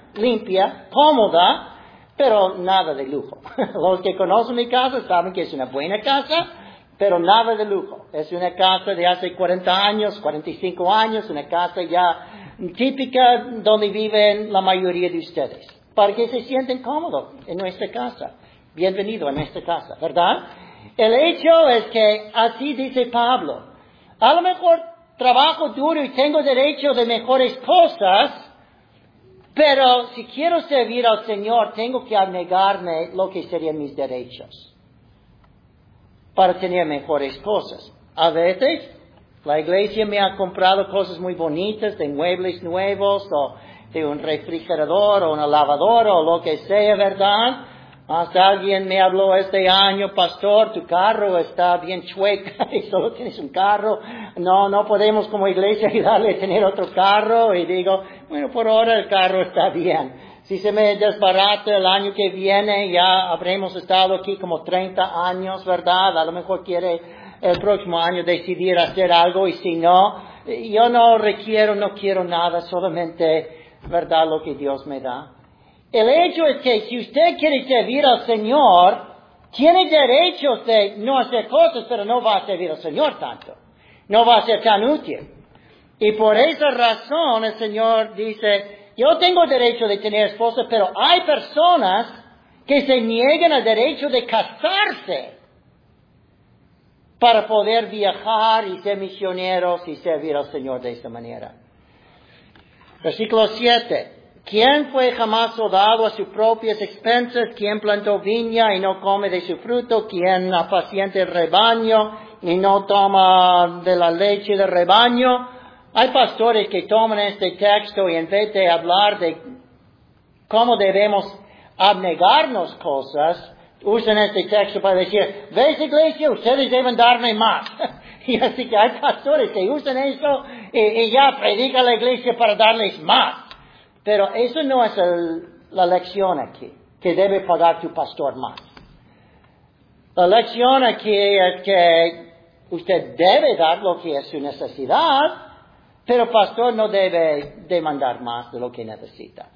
limpia, cómoda, pero nada de lujo. Los que conocen mi casa saben que es una buena casa, pero nada de lujo. Es una casa de hace cuarenta años, cuarenta y cinco años, una casa ya típica donde viven la mayoría de ustedes, para que se sienten cómodos en nuestra casa. Bienvenido a nuestra casa, ¿verdad? El hecho es que así dice Pablo. A lo mejor trabajo duro y tengo derecho de mejores cosas, pero si quiero servir al Señor, tengo que abnegarme lo que serían mis derechos para tener mejores cosas. A veces, la iglesia me ha comprado cosas muy bonitas, de muebles nuevos, o de un refrigerador, o una lavadora, o lo que sea, ¿verdad? Hasta alguien me habló este año, pastor, tu carro está bien chueca y solo tienes un carro. No, no podemos como iglesia ayudarle a tener otro carro. Y digo, bueno, por ahora el carro está bien. Si se me desbarata el año que viene, ya habremos estado aquí como treinta años, ¿verdad? A lo mejor quiere el próximo año decidir hacer algo y si no, yo no requiero, no quiero nada, solamente, ¿verdad? Lo que Dios me da. El hecho es que si usted quiere servir al Señor, tiene derechos de no hacer cosas, pero no va a servir al Señor tanto. No va a ser tan útil. Y por esa razón el Señor dice, yo tengo derecho de tener esposa, pero hay personas que se niegan al derecho de casarse para poder viajar y ser misioneros y servir al Señor de esta manera. Versículo siete. ¿Quién fue jamás soldado a sus propias expensas? ¿Quién plantó viña y no come de su fruto? ¿Quién apacienta el rebaño y no toma de la leche del rebaño? Hay pastores que toman este texto y en vez de hablar de cómo debemos abnegarnos cosas, usan este texto para decir, ¿ves, iglesia? Ustedes deben darme más. Y así que hay pastores que usan eso y, y ya predican a la iglesia para darles más. Pero eso no es el, la lección aquí, que debe pagar tu pastor más. La lección aquí es que usted debe dar lo que es su necesidad, pero el pastor no debe demandar más de lo que necesita.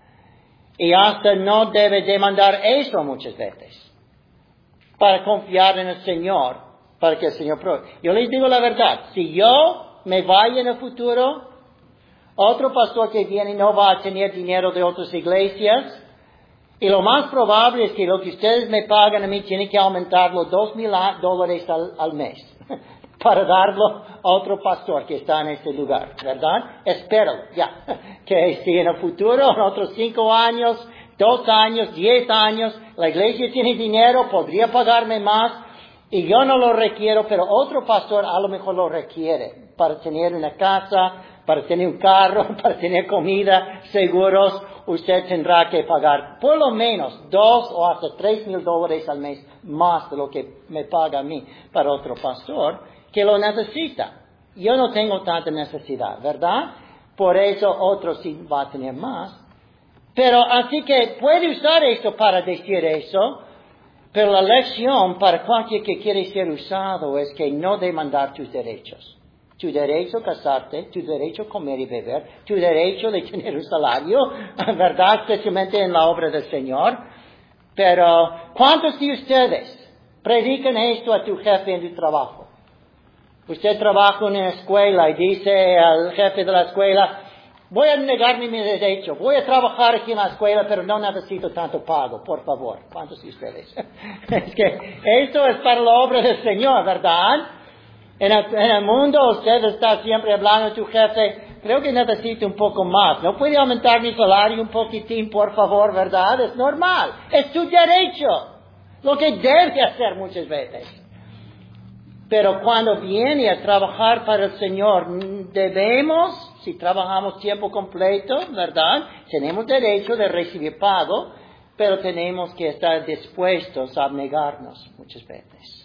Y hasta no debe demandar eso muchas veces, para confiar en el Señor, para que el Señor provea. Yo les digo la verdad, si yo me vaya en el futuro, otro pastor que viene no va a tener dinero de otras iglesias. Y lo más probable es que lo que ustedes me pagan a mí tiene que aumentarlo dos mil dólares al, al mes. Para darlo a otro pastor que está en este lugar, ¿verdad? Espero, ya. Que si en el futuro, en otros cinco años, dos años, diez años, la iglesia tiene dinero, podría pagarme más. Y yo no lo requiero, pero otro pastor a lo mejor lo requiere. Para tener una casa, para tener un carro, para tener comida, seguros, usted tendrá que pagar por lo menos dos o hasta tres mil dólares al mes más de lo que me paga a mí para otro pastor que lo necesita. Yo no tengo tanta necesidad, ¿verdad? Por eso otro sí va a tener más. Pero así que puede usar esto para decir eso, pero la lección para cualquier que quiere ser usado es que no demandar tus derechos. Tu derecho a casarte, tu derecho a comer y beber, tu derecho de tener un salario, ¿verdad? Especialmente en la obra del Señor. Pero, ¿cuántos de ustedes predican esto a tu jefe en tu trabajo? Usted trabaja en una escuela y dice al jefe de la escuela, voy a negarme mi derecho, voy a trabajar aquí en la escuela, pero no necesito tanto pago, por favor. ¿Cuántos de ustedes? Es que esto es para la obra del Señor, ¿verdad? En el, en el mundo usted está siempre hablando a tu jefe, creo que necesito un poco más. ¿No puede aumentar mi salario un poquitín, por favor, verdad? Es normal. Es tu derecho. Lo que debe hacer muchas veces. Pero cuando viene a trabajar para el Señor, debemos, si trabajamos tiempo completo, ¿verdad? Tenemos derecho de recibir pago, pero tenemos que estar dispuestos a abnegarnos muchas veces.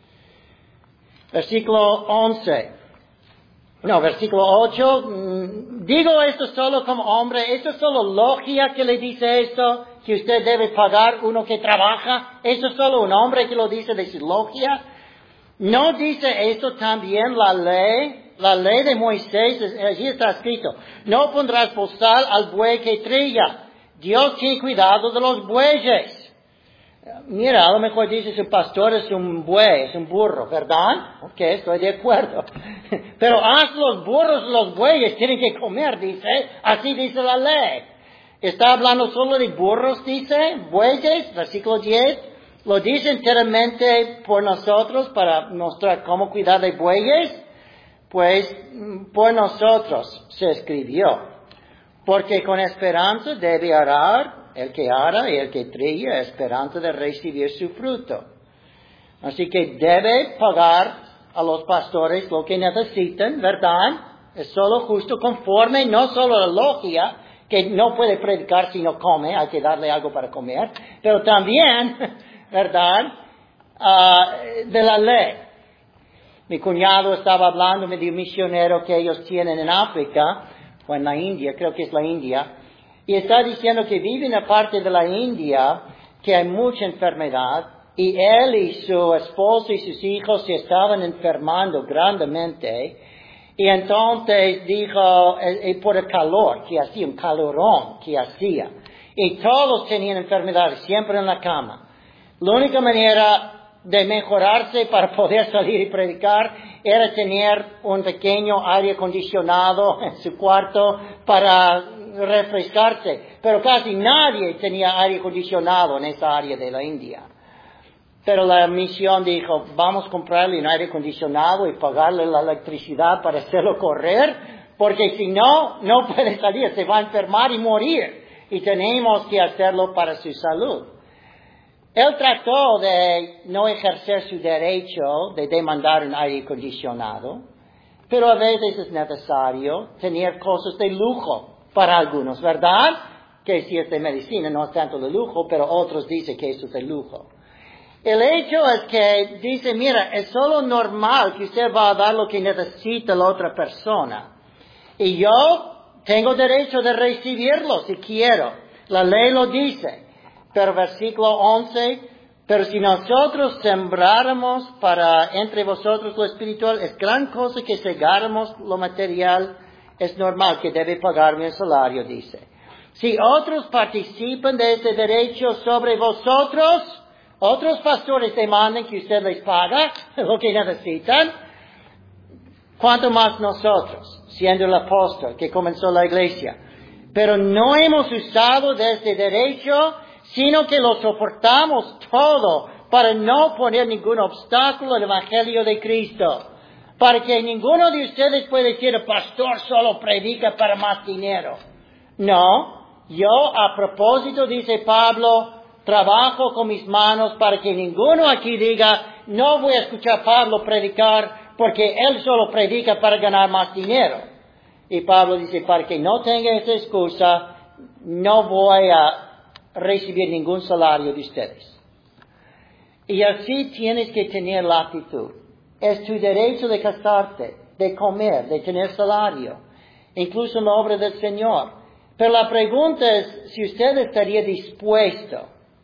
Versículo once. No, versículo ocho. Digo esto solo como hombre. ¿Esto es solo logia que le dice esto? Que usted debe pagar uno que trabaja. ¿Esto es solo un hombre que lo dice de su logia? ¿No dice esto también la ley? La ley de Moisés, allí está escrito. No pondrás bozal al buey que trilla. Dios tiene cuidado de los bueyes. Mira, a lo mejor dices, el pastor es un buey, es un burro, ¿verdad? Ok, estoy de acuerdo. Pero haz los burros, los bueyes tienen que comer, dice. Así dice la ley. ¿Está hablando solo de burros, dice? Bueyes, versículo diez. Lo dice enteramente por nosotros para mostrar cómo cuidar de bueyes. Pues por nosotros se escribió. Porque con esperanza debe arar el que ara y el que trilla, esperanza de recibir su fruto. Así que debe pagar a los pastores lo que necesitan, ¿verdad? Es solo justo, conforme, no solo la logia, que no puede predicar si no come, hay que darle algo para comer, pero también, ¿verdad? Uh, de la ley. Mi cuñado estaba hablándome de un misionero que ellos tienen en África, o en la India, creo que es la India, y está diciendo que vive en la parte de la India que hay mucha enfermedad, y él y su esposa y sus hijos se estaban enfermando grandemente, y entonces dijo, eh, eh, por el calor que hacía, un calorón que hacía, y todos tenían enfermedades, siempre en la cama. La única manera de mejorarse para poder salir y predicar era tener un pequeño aire acondicionado en su cuarto para refrescarse. Pero casi nadie tenía aire acondicionado en esa área de la India. Pero la misión dijo, vamos a comprarle un aire acondicionado y pagarle la electricidad para hacerlo correr, porque si no, no puede salir, se va a enfermar y morir. Y tenemos que hacerlo para su salud. Él trató de no ejercer su derecho de demandar un aire acondicionado, pero a veces es necesario tener cosas de lujo para algunos, ¿verdad? Que si es de medicina no es tanto de lujo, pero otros dicen que eso es de lujo. El hecho es que dice, mira, es solo normal que usted va a dar lo que necesita la otra persona. Y yo tengo derecho de recibirlo si quiero. La ley lo dice. Pero versículo once, pero si nosotros sembráramos para entre vosotros lo espiritual, es gran cosa que segáramos lo material, es normal que debe pagarme el salario, dice. Si otros participan de ese derecho sobre vosotros, otros pastores demandan que usted les pague lo que necesitan, ¿cuánto más nosotros, siendo el apóstol que comenzó la iglesia? Pero no hemos usado de ese derecho, sino que lo soportamos todo para no poner ningún obstáculo al Evangelio de Cristo. Para que ninguno de ustedes pueda decir, el pastor solo predica para más dinero. No, yo a propósito, dice Pablo, trabajo con mis manos para que ninguno aquí diga, no voy a escuchar a Pablo predicar porque él solo predica para ganar más dinero. Y Pablo dice, para que no tenga esa excusa, no voy a recibir ningún salario de ustedes. Y así tienes que tener la actitud. Es tu derecho de casarte, de comer, de tener salario, incluso en la obra del Señor. Pero la pregunta es si usted estaría dispuesto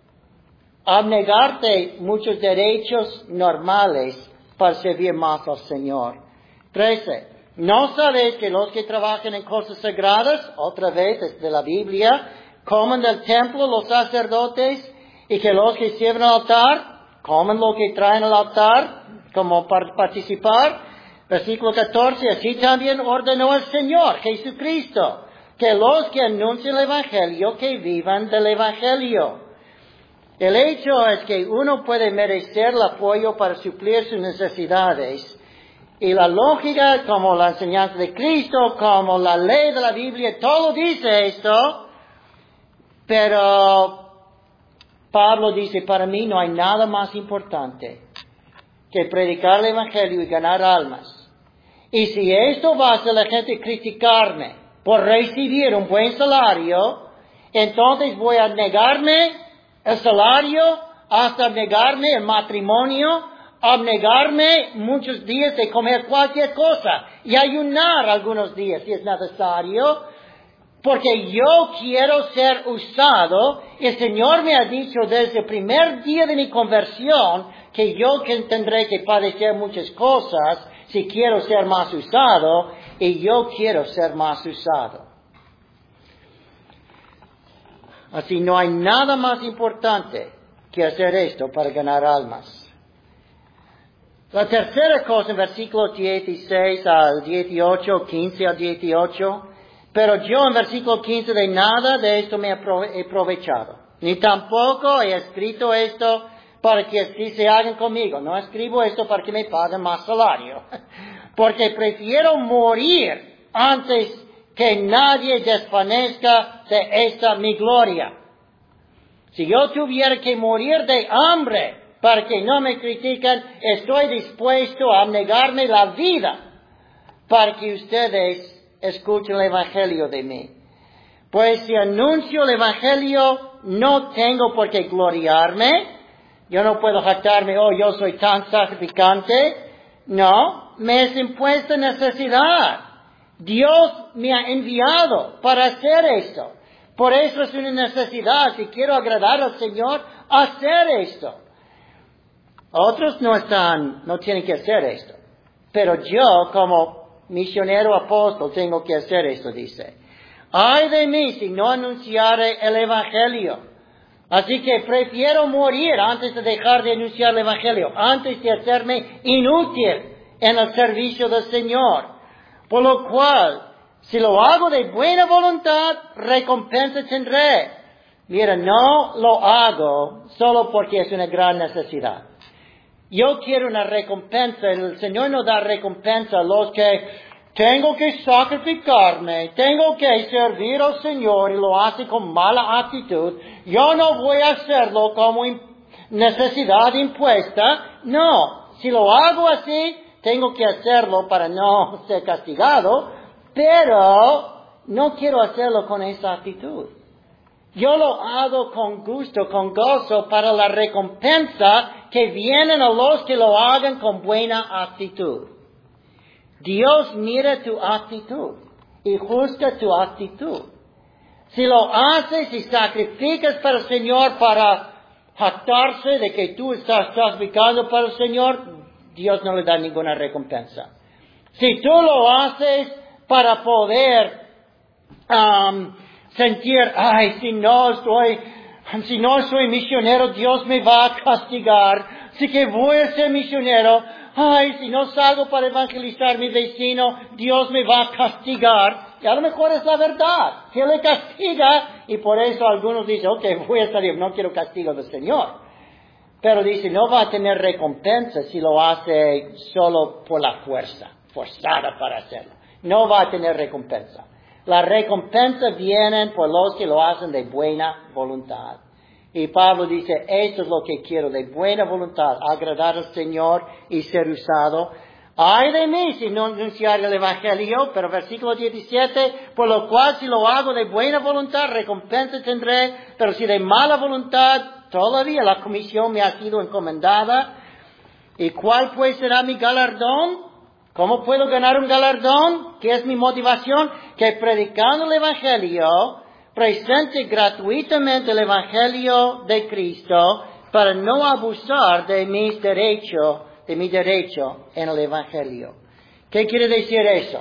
a abnegarte muchos derechos normales para servir más al Señor. trece. ¿No sabéis que los que trabajan en cosas sagradas, otra vez es de la Biblia, comen del templo los sacerdotes, y que los que sirven al altar comen lo que traen al altar como para participar? Versículo catorce, así también ordenó el Señor Jesucristo, que los que anuncian el Evangelio, que vivan del Evangelio. El hecho es que uno puede merecer el apoyo para suplir sus necesidades, y la lógica, como la enseñanza de Cristo, como la ley de la Biblia, todo dice esto. Pero Pablo dice, para mí no hay nada más importante que predicar el Evangelio y ganar almas. Y si esto va a hacer la gente criticarme por recibir un buen salario, entonces voy a negarme el salario, hasta negarme el matrimonio, abnegarme muchos días de comer cualquier cosa y ayunar algunos días si es necesario, porque yo quiero ser usado. El Señor me ha dicho desde el primer día de mi conversión que yo que tendré que padecer muchas cosas si quiero ser más usado, y yo quiero ser más usado. Así no hay nada más importante que hacer esto para ganar almas. La tercera cosa en versículos dieciséis al dieciocho, quince al dieciocho, pero yo en versículo quince de nada de esto me he aprovechado, ni tampoco he escrito esto para que así se hagan conmigo. No escribo esto para que me paguen más salario, porque prefiero morir antes que nadie desvanezca de esta mi gloria. Si yo tuviera que morir de hambre para que no me critiquen, estoy dispuesto a negarme la vida para que ustedes escuchen el Evangelio de mí. Pues si anuncio el Evangelio, no tengo por qué gloriarme. Yo no puedo jactarme, oh, yo soy tan sacrificante. No, me es impuesta necesidad. Dios me ha enviado para hacer esto. Por eso es una necesidad. Si quiero agradar al Señor, hacer esto. Otros no están, no tienen que hacer esto. Pero yo, como misionero apóstol, tengo que hacer esto, dice. Ay de mí si no anunciare el Evangelio. Así que prefiero morir antes de dejar de anunciar el Evangelio, antes de hacerme inútil en el servicio del Señor. Por lo cual, si lo hago de buena voluntad, recompensa tendré. Mira, no lo hago solo porque es una gran necesidad. Yo quiero una recompensa. El Señor no da recompensa a los que tengo que sacrificarme, tengo que servir al Señor y lo hace con mala actitud. Yo no voy a hacerlo como necesidad impuesta. No, si lo hago así, tengo que hacerlo para no ser castigado, pero no quiero hacerlo con esa actitud. Yo lo hago con gusto, con gozo, para la recompensa que vienen a los que lo hagan con buena actitud. Dios mira tu actitud y juzga tu actitud. Si lo haces y sacrificas para el Señor para jactarse de que tú estás sacrificando para el Señor, Dios no le da ninguna recompensa. Si tú lo haces para poder um, sentir, ay, si no estoy, si no soy misionero, Dios me va a castigar. Así que voy a ser misionero. Ay, si no salgo para evangelizar a mi vecino, Dios me va a castigar. Y a lo mejor es la verdad, que le castiga. Y por eso algunos dicen, ok, voy a salir, no quiero castigo del Señor. Pero dice, no va a tener recompensa si lo hace solo por la fuerza, forzada para hacerlo. No va a tener recompensa. La recompensa viene por los que lo hacen de buena voluntad. Y Pablo dice, esto es lo que quiero, de buena voluntad, agradar al Señor y ser usado. Ay de mí si no anunciar el Evangelio, pero versículo diecisiete, por lo cual si lo hago de buena voluntad, recompensa tendré, pero si de mala voluntad, todavía la comisión me ha sido encomendada. ¿Y cuál pues será mi galardón? ¿Cómo puedo ganar un galardón? ¿Qué es mi motivación? Que predicando el Evangelio, presente gratuitamente el Evangelio de Cristo para no abusar de mis derechos, de mi derecho en el Evangelio. ¿Qué quiere decir eso?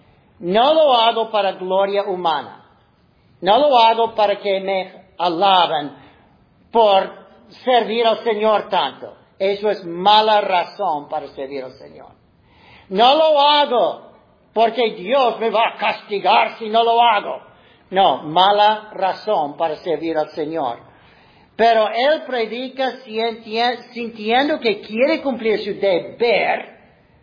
No lo hago para gloria humana. No lo hago para que me alaben por servir al Señor tanto. Eso es mala razón para servir al Señor. No lo hago porque Dios me va a castigar si no lo hago. No, mala razón para servir al Señor. Pero Él predica sintiendo que quiere cumplir su deber.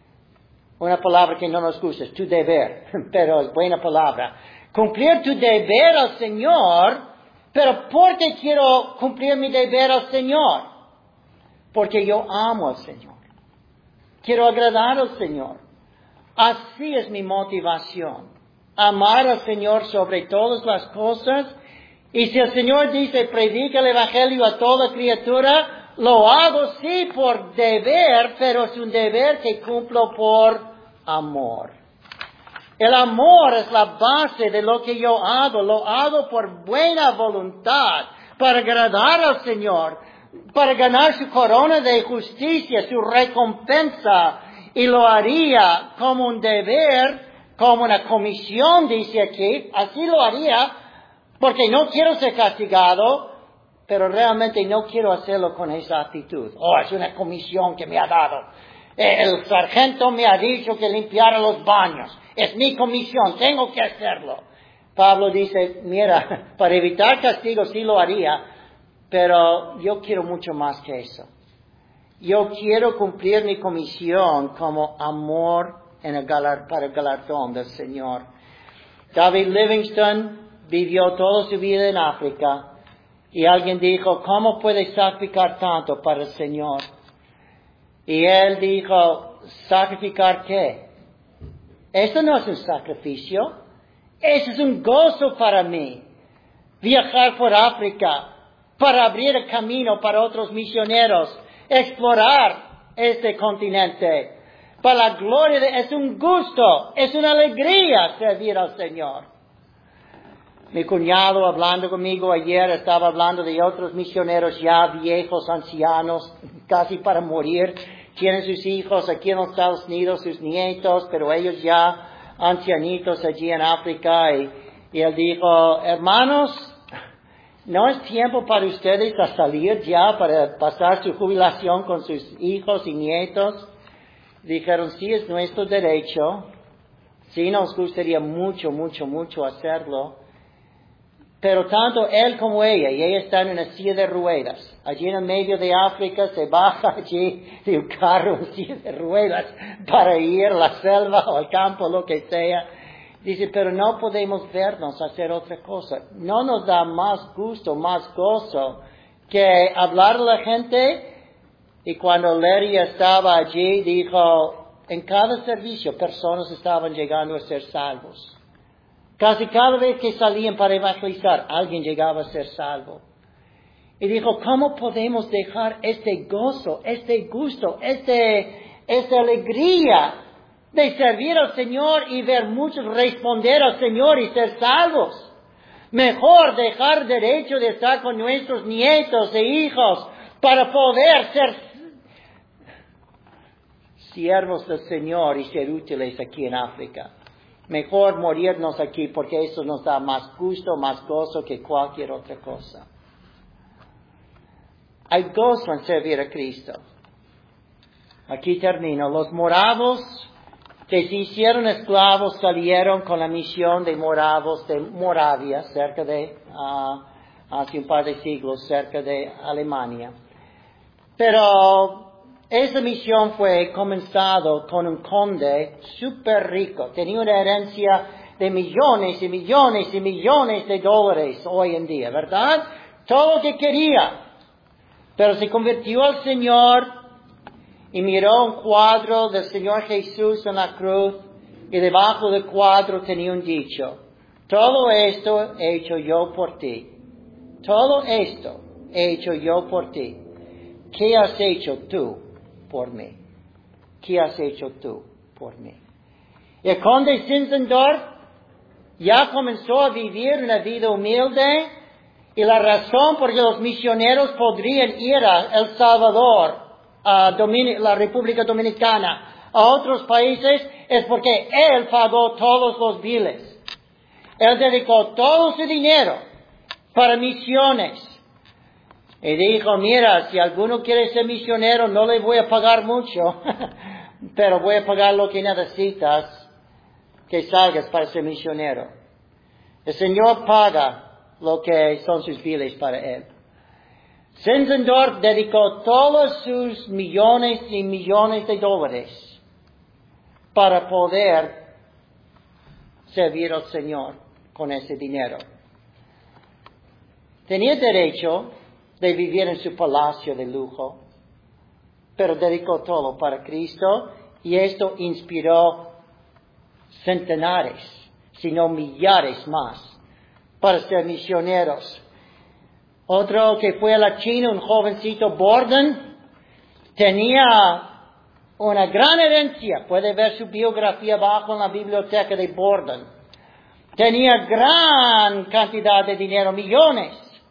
Una palabra que no nos gusta, es tu deber, pero es buena palabra. Cumplir tu deber al Señor, pero ¿por qué quiero cumplir mi deber al Señor? Porque yo amo al Señor. Quiero agradar al Señor. Así es mi motivación. Amar al Señor sobre todas las cosas. Y si el Señor dice, predica el Evangelio a toda criatura, lo hago sí por deber, pero es un deber que cumplo por amor. El amor es la base de lo que yo hago. Lo hago por buena voluntad, para agradar al Señor, para ganar su corona de justicia, su recompensa. Y lo haría como un deber, como una comisión, dice aquí. Así lo haría Porque no quiero ser castigado, pero realmente no quiero hacerlo con esa actitud. Oh, es una comisión que me ha dado. El sargento me ha dicho que limpiara los baños. Es mi comisión, tengo que hacerlo. Pablo dice, mira, para evitar castigo sí lo haría, pero yo quiero mucho más que eso. Yo quiero cumplir mi comisión como amor en el galar, para el galardón del Señor. David Livingstone vivió toda su vida en África y alguien dijo, ¿cómo puedes sacrificar tanto para el Señor? Y él dijo, ¿sacrificar qué? Eso no es un sacrificio, eso es un gozo para mí. Viajar por África para abrir el camino para otros misioneros, explorar este continente. Para la gloria de... Es un gusto, es una alegría servir al Señor. Mi cuñado hablando conmigo ayer estaba hablando de otros misioneros ya viejos, ancianos, casi para morir. Tienen sus hijos aquí en los Estados Unidos, sus nietos, pero ellos ya ancianitos allí en África. Y, y él dijo, hermanos, ¿no es tiempo para ustedes a salir ya para pasar su jubilación con sus hijos y nietos? Dijeron, sí, es nuestro derecho. Sí, nos gustaría mucho, mucho, mucho hacerlo. Pero tanto él como ella, y ella está en una silla de ruedas. Allí en el medio de África se baja allí de un carro en silla de ruedas para ir a la selva o al campo, lo que sea. Dice, pero no podemos vernos hacer otra cosa. No nos da más gusto, más gozo que hablar a la gente. Y cuando Larry estaba allí, dijo, en cada servicio personas estaban llegando a ser salvos. Casi cada vez que salían para evangelizar, alguien llegaba a ser salvo. Y dijo, ¿cómo podemos dejar este gozo, este gusto, este, esta alegría de servir al Señor y ver muchos responder al Señor y ser salvos? Mejor dejar derecho de estar con nuestros nietos e hijos para poder ser siervos del Señor y ser útiles aquí en África. Mejor morirnos aquí porque eso nos da más gusto, más gozo que cualquier otra cosa. Hay gozo en servir a Cristo. Aquí termino. Los moravos que se hicieron esclavos salieron con la misión de moravos de Moravia, cerca de, uh, hace un par de siglos, cerca de Alemania. Pero esa misión fue comenzado con un conde súper rico. Tenía una herencia de millones y millones y millones de dólares hoy en día, ¿verdad? Todo lo que quería. Pero se convirtió al Señor y miró un cuadro del Señor Jesús en la cruz y debajo del cuadro tenía un dicho. Todo esto he hecho yo por ti. Todo esto he hecho yo por ti. ¿Qué has hecho tú por mí? ¿Qué has hecho tú por mí? El conde Zinzendorf ya comenzó a vivir una vida humilde y la razón por que los misioneros podrían ir a El Salvador, a Dominic- la República Dominicana, a otros países, es porque él pagó todos los biles. Él dedicó todo su dinero para misiones. Y dijo, mira, si alguno quiere ser misionero, no le voy a pagar mucho, pero voy a pagar lo que necesitas que salgas para ser misionero. El Señor paga lo que son sus biles para él. Zinzendorf dedicó todos sus millones y millones de dólares para poder servir al Señor con ese dinero. Tenía derecho de vivir en su palacio de lujo, pero dedicó todo para Cristo y esto inspiró centenares, si no millares más, para ser misioneros. Otro que fue a la China, un jovencito Borden, tenía una gran herencia. Puede ver su biografía abajo en la biblioteca de Borden. Tenía gran cantidad de dinero, millones,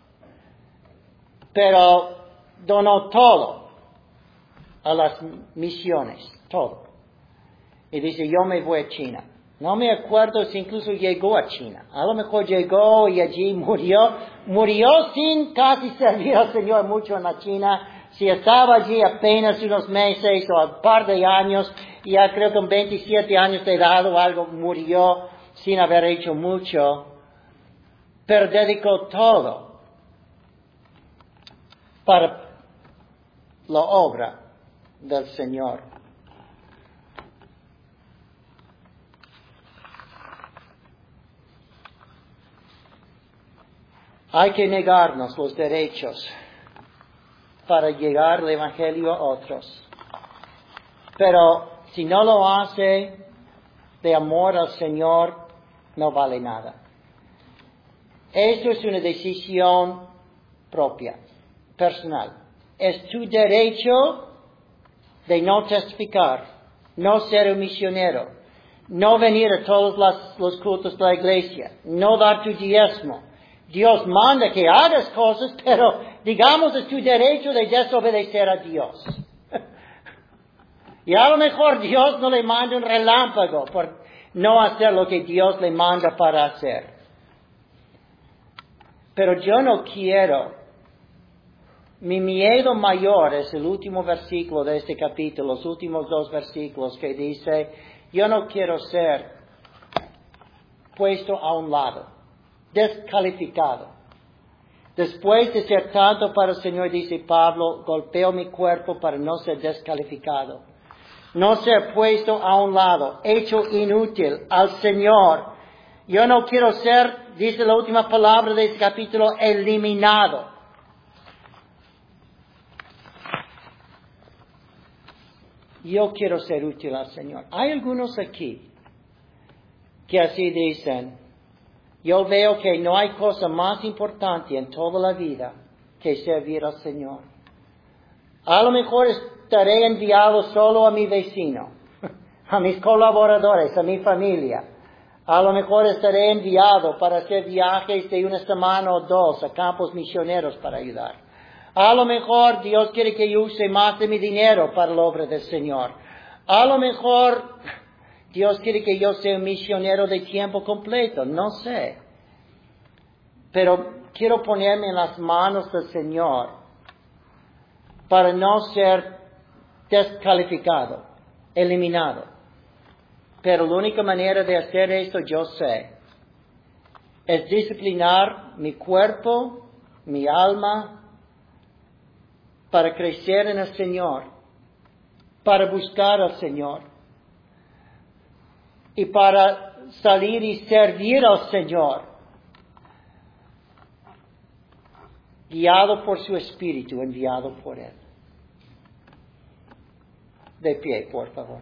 pero donó todo a las misiones, todo. Y dice, yo me voy a China. No me acuerdo si incluso llegó a China. A lo mejor llegó y allí murió. Murió sin casi servir al Señor mucho en la China. Si estaba allí apenas unos meses o un par de años, ya creo que con veintisiete años de edad o algo, murió sin haber hecho mucho. Pero dedicó todo para la obra del Señor. Hay que negarnos los derechos para llegar el Evangelio a otros. Pero si no lo hace de amor al Señor, no vale nada. Esto es una decisión propia, personal. Es tu derecho de no testificar, no ser un misionero, no venir a todos los, los cultos de la iglesia, no dar tu diezmo. Dios manda que hagas cosas, pero digamos es tu derecho de desobedecer a Dios. Y a lo mejor Dios no le manda un relámpago por no hacer lo que Dios le manda para hacer. Pero yo no quiero, mi miedo mayor es el último versículo de este capítulo, los últimos dos versículos que dice, yo no quiero ser puesto a un lado, descalificado. Después de ser tanto para el Señor, dice Pablo, golpeo mi cuerpo para no ser descalificado. No ser puesto a un lado, hecho inútil al Señor. Yo no quiero ser, dice la última palabra de este capítulo, eliminado. Yo quiero ser útil al Señor. Hay algunos aquí que así dicen, yo veo que no hay cosa más importante en toda la vida que servir al Señor. A lo mejor estaré enviado solo a mi vecino, a mis colaboradores, a mi familia. A lo mejor estaré enviado para hacer viajes de una semana o dos a campos misioneros para ayudar. A lo mejor Dios quiere que yo use más de mi dinero para la obra del Señor. A lo mejor Dios quiere que yo sea un misionero de tiempo completo, no sé. Pero quiero ponerme en las manos del Señor para no ser descalificado, eliminado. Pero la única manera de hacer esto, yo sé, es disciplinar mi cuerpo, mi alma, para crecer en el Señor, para buscar al Señor y para salir y servir al Señor, guiado por su Espíritu, enviado por Él. De pie, por favor.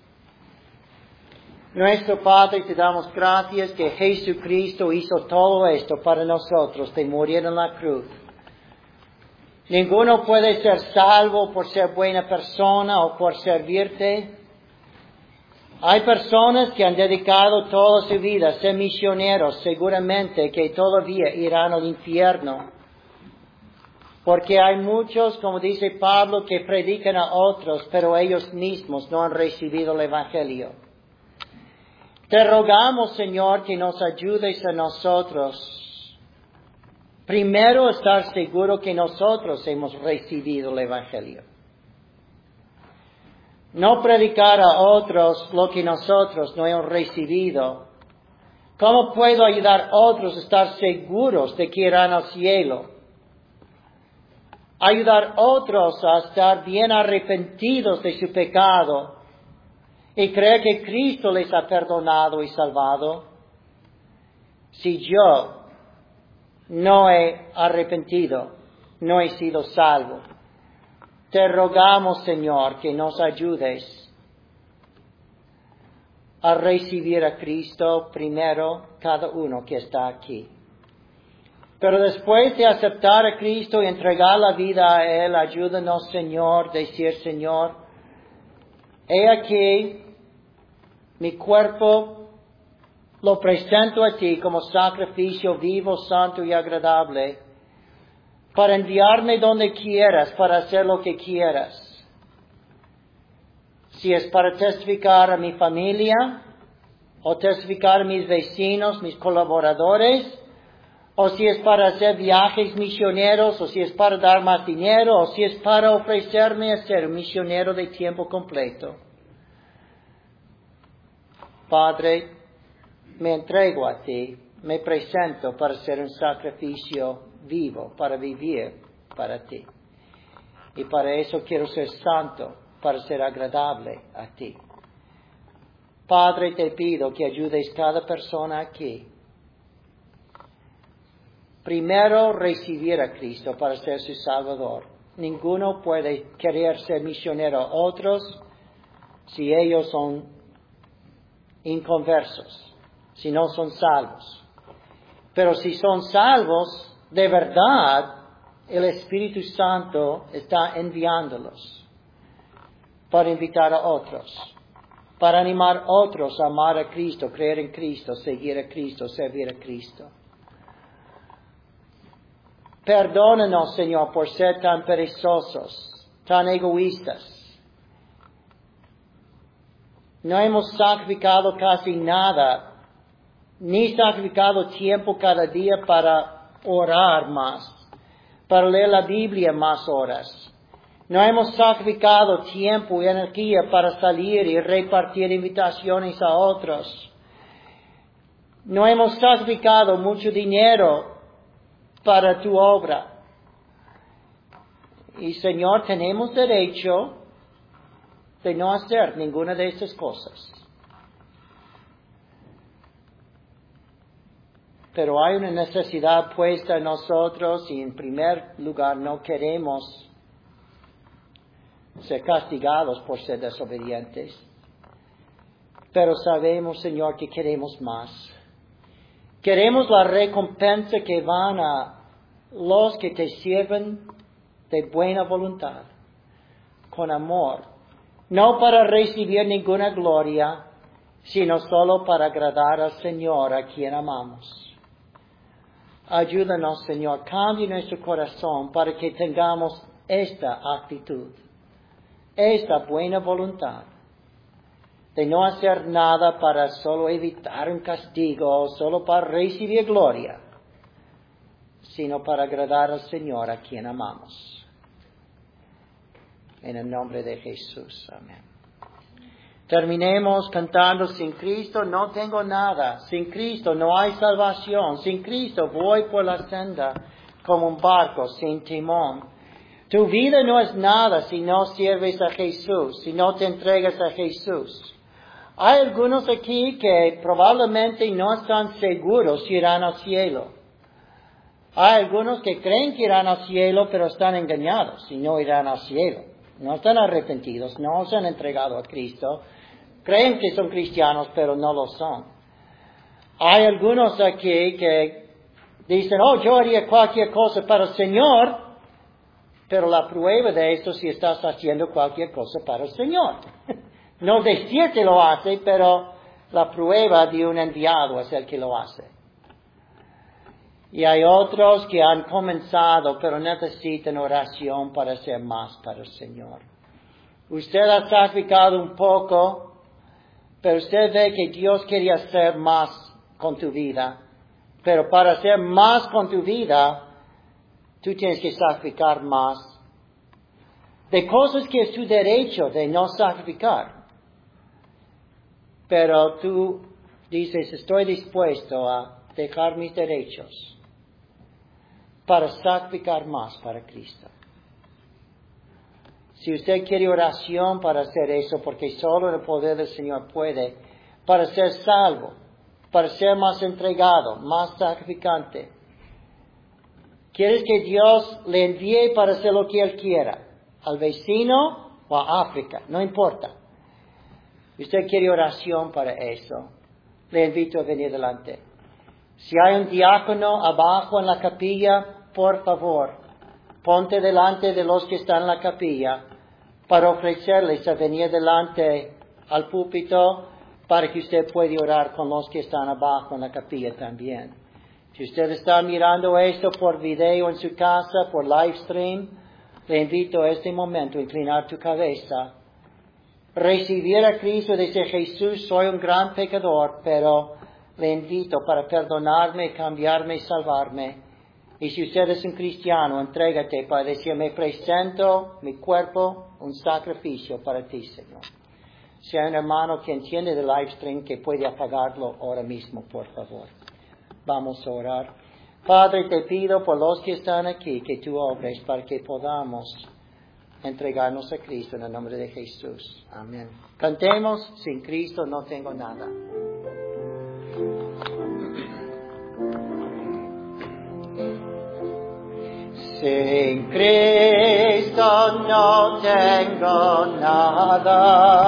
Nuestro Padre, te damos gracias que Jesucristo hizo todo esto para nosotros, de morir en la cruz. Ninguno puede ser salvo por ser buena persona o por servirte. Hay personas que han dedicado toda su vida a ser misioneros, seguramente que todavía irán al infierno. Porque hay muchos, como dice Pablo, que predican a otros, pero ellos mismos no han recibido el Evangelio. Te rogamos, Señor, que nos ayudes a nosotros. Primero, estar seguro que nosotros hemos recibido el Evangelio. No predicar a otros lo que nosotros no hemos recibido. ¿Cómo puedo ayudar a otros a estar seguros de que irán al cielo? Ayudar a otros a estar bien arrepentidos de su pecado y creer que Cristo les ha perdonado y salvado. Si yo no he arrepentido, no he sido salvo, te rogamos, Señor, que nos ayudes a recibir a Cristo primero cada uno que está aquí. Pero después de aceptar a Cristo y entregar la vida a Él, ayúdanos, Señor, decir, Señor, he aquí mi cuerpo, lo presento a ti como sacrificio vivo, santo y agradable, para enviarme donde quieras, para hacer lo que quieras. Si es para testificar a mi familia, o testificar a mis vecinos, mis colaboradores, o si es para hacer viajes misioneros, o si es para dar más dinero, o si es para ofrecerme a ser un misionero de tiempo completo. Padre, me entrego a ti, me presento para ser un sacrificio vivo, para vivir para ti. Y para eso quiero ser santo, para ser agradable a ti. Padre, te pido que ayudes a cada persona aquí. Primero, recibir a Cristo para ser su Salvador. Ninguno puede querer ser misionero a otros si ellos son inconversos, si no son salvos. Pero si son salvos, de verdad, el Espíritu Santo está enviándolos para invitar a otros, para animar a otros a amar a Cristo, creer en Cristo, seguir a Cristo, servir a Cristo. Perdónanos, Señor, por ser tan perezosos, tan egoístas. No hemos sacrificado casi nada, ni sacrificado tiempo cada día para orar más, para leer la Biblia más horas. No hemos sacrificado tiempo y energía para salir y repartir invitaciones a otros. No hemos sacrificado mucho dinero para tu obra. Y Señor, tenemos derecho de no hacer ninguna de estas cosas. Pero hay una necesidad puesta en nosotros y en primer lugar no queremos ser castigados por ser desobedientes. Pero sabemos, Señor, que queremos más. Queremos la recompensa que van a los que te sirven de buena voluntad, con amor, no para recibir ninguna gloria, sino solo para agradar al Señor a quien amamos. Ayúdanos, Señor, cambie nuestro corazón para que tengamos esta actitud, esta buena voluntad, de no hacer nada para solo evitar un castigo, solo para recibir gloria, sino para agradar al Señor a quien amamos. En el nombre de Jesús. Amén. Terminemos cantando: sin Cristo no tengo nada, sin Cristo no hay salvación, sin Cristo voy por la senda como un barco sin timón. Tu vida no es nada si no sirves a Jesús, si no te entregas a Jesús. Hay algunos aquí que probablemente no están seguros si irán al cielo. Hay algunos que creen que irán al cielo, pero están engañados y no irán al cielo. No están arrepentidos, no se han entregado a Cristo. Creen que son cristianos, pero no lo son. Hay algunos aquí que dicen: oh, yo haría cualquier cosa para el Señor, pero la prueba de esto es si estás haciendo cualquier cosa para el Señor. No decirte lo hace, pero la prueba de un enviado es el que lo hace. Y hay otros que han comenzado, pero necesitan oración para hacer más para el Señor. Usted ha sacrificado un poco, pero usted ve que Dios quería hacer más con tu vida. Pero para hacer más con tu vida, tú tienes que sacrificar más de cosas que es tu derecho de no sacrificar. Pero tú dices: estoy dispuesto a dejar mis derechos para sacrificar más para Cristo. Si usted quiere oración para hacer eso, porque solo el poder del Señor puede, para ser salvo, para ser más entregado, más sacrificante. ¿Quieres que Dios le envíe para hacer lo que Él quiera? ¿Al vecino o a África? No importa. Usted quiere oración para eso, le invito a venir delante. Si hay un diácono abajo en la capilla, por favor, ponte delante de los que están en la capilla para ofrecerles a venir delante al púlpito para que usted pueda orar con los que están abajo en la capilla también. Si usted está mirando esto por video en su casa, por live stream, le invito a este momento a inclinar tu cabeza recibir a Cristo, dice Jesús, soy un gran pecador, pero le invito para perdonarme, cambiarme y salvarme. Y si usted es un cristiano, entrégate para decir, me presento mi cuerpo, un sacrificio para ti, Señor. Sea un hermano que entiende del live stream que puede apagarlo ahora mismo, por favor. Vamos a orar. Padre, te pido por los que están aquí, que tú obres para que podamos entregarnos a Cristo en el nombre de Jesús. Amén. Cantemos, sin Cristo no tengo nada. Sin Cristo no tengo nada.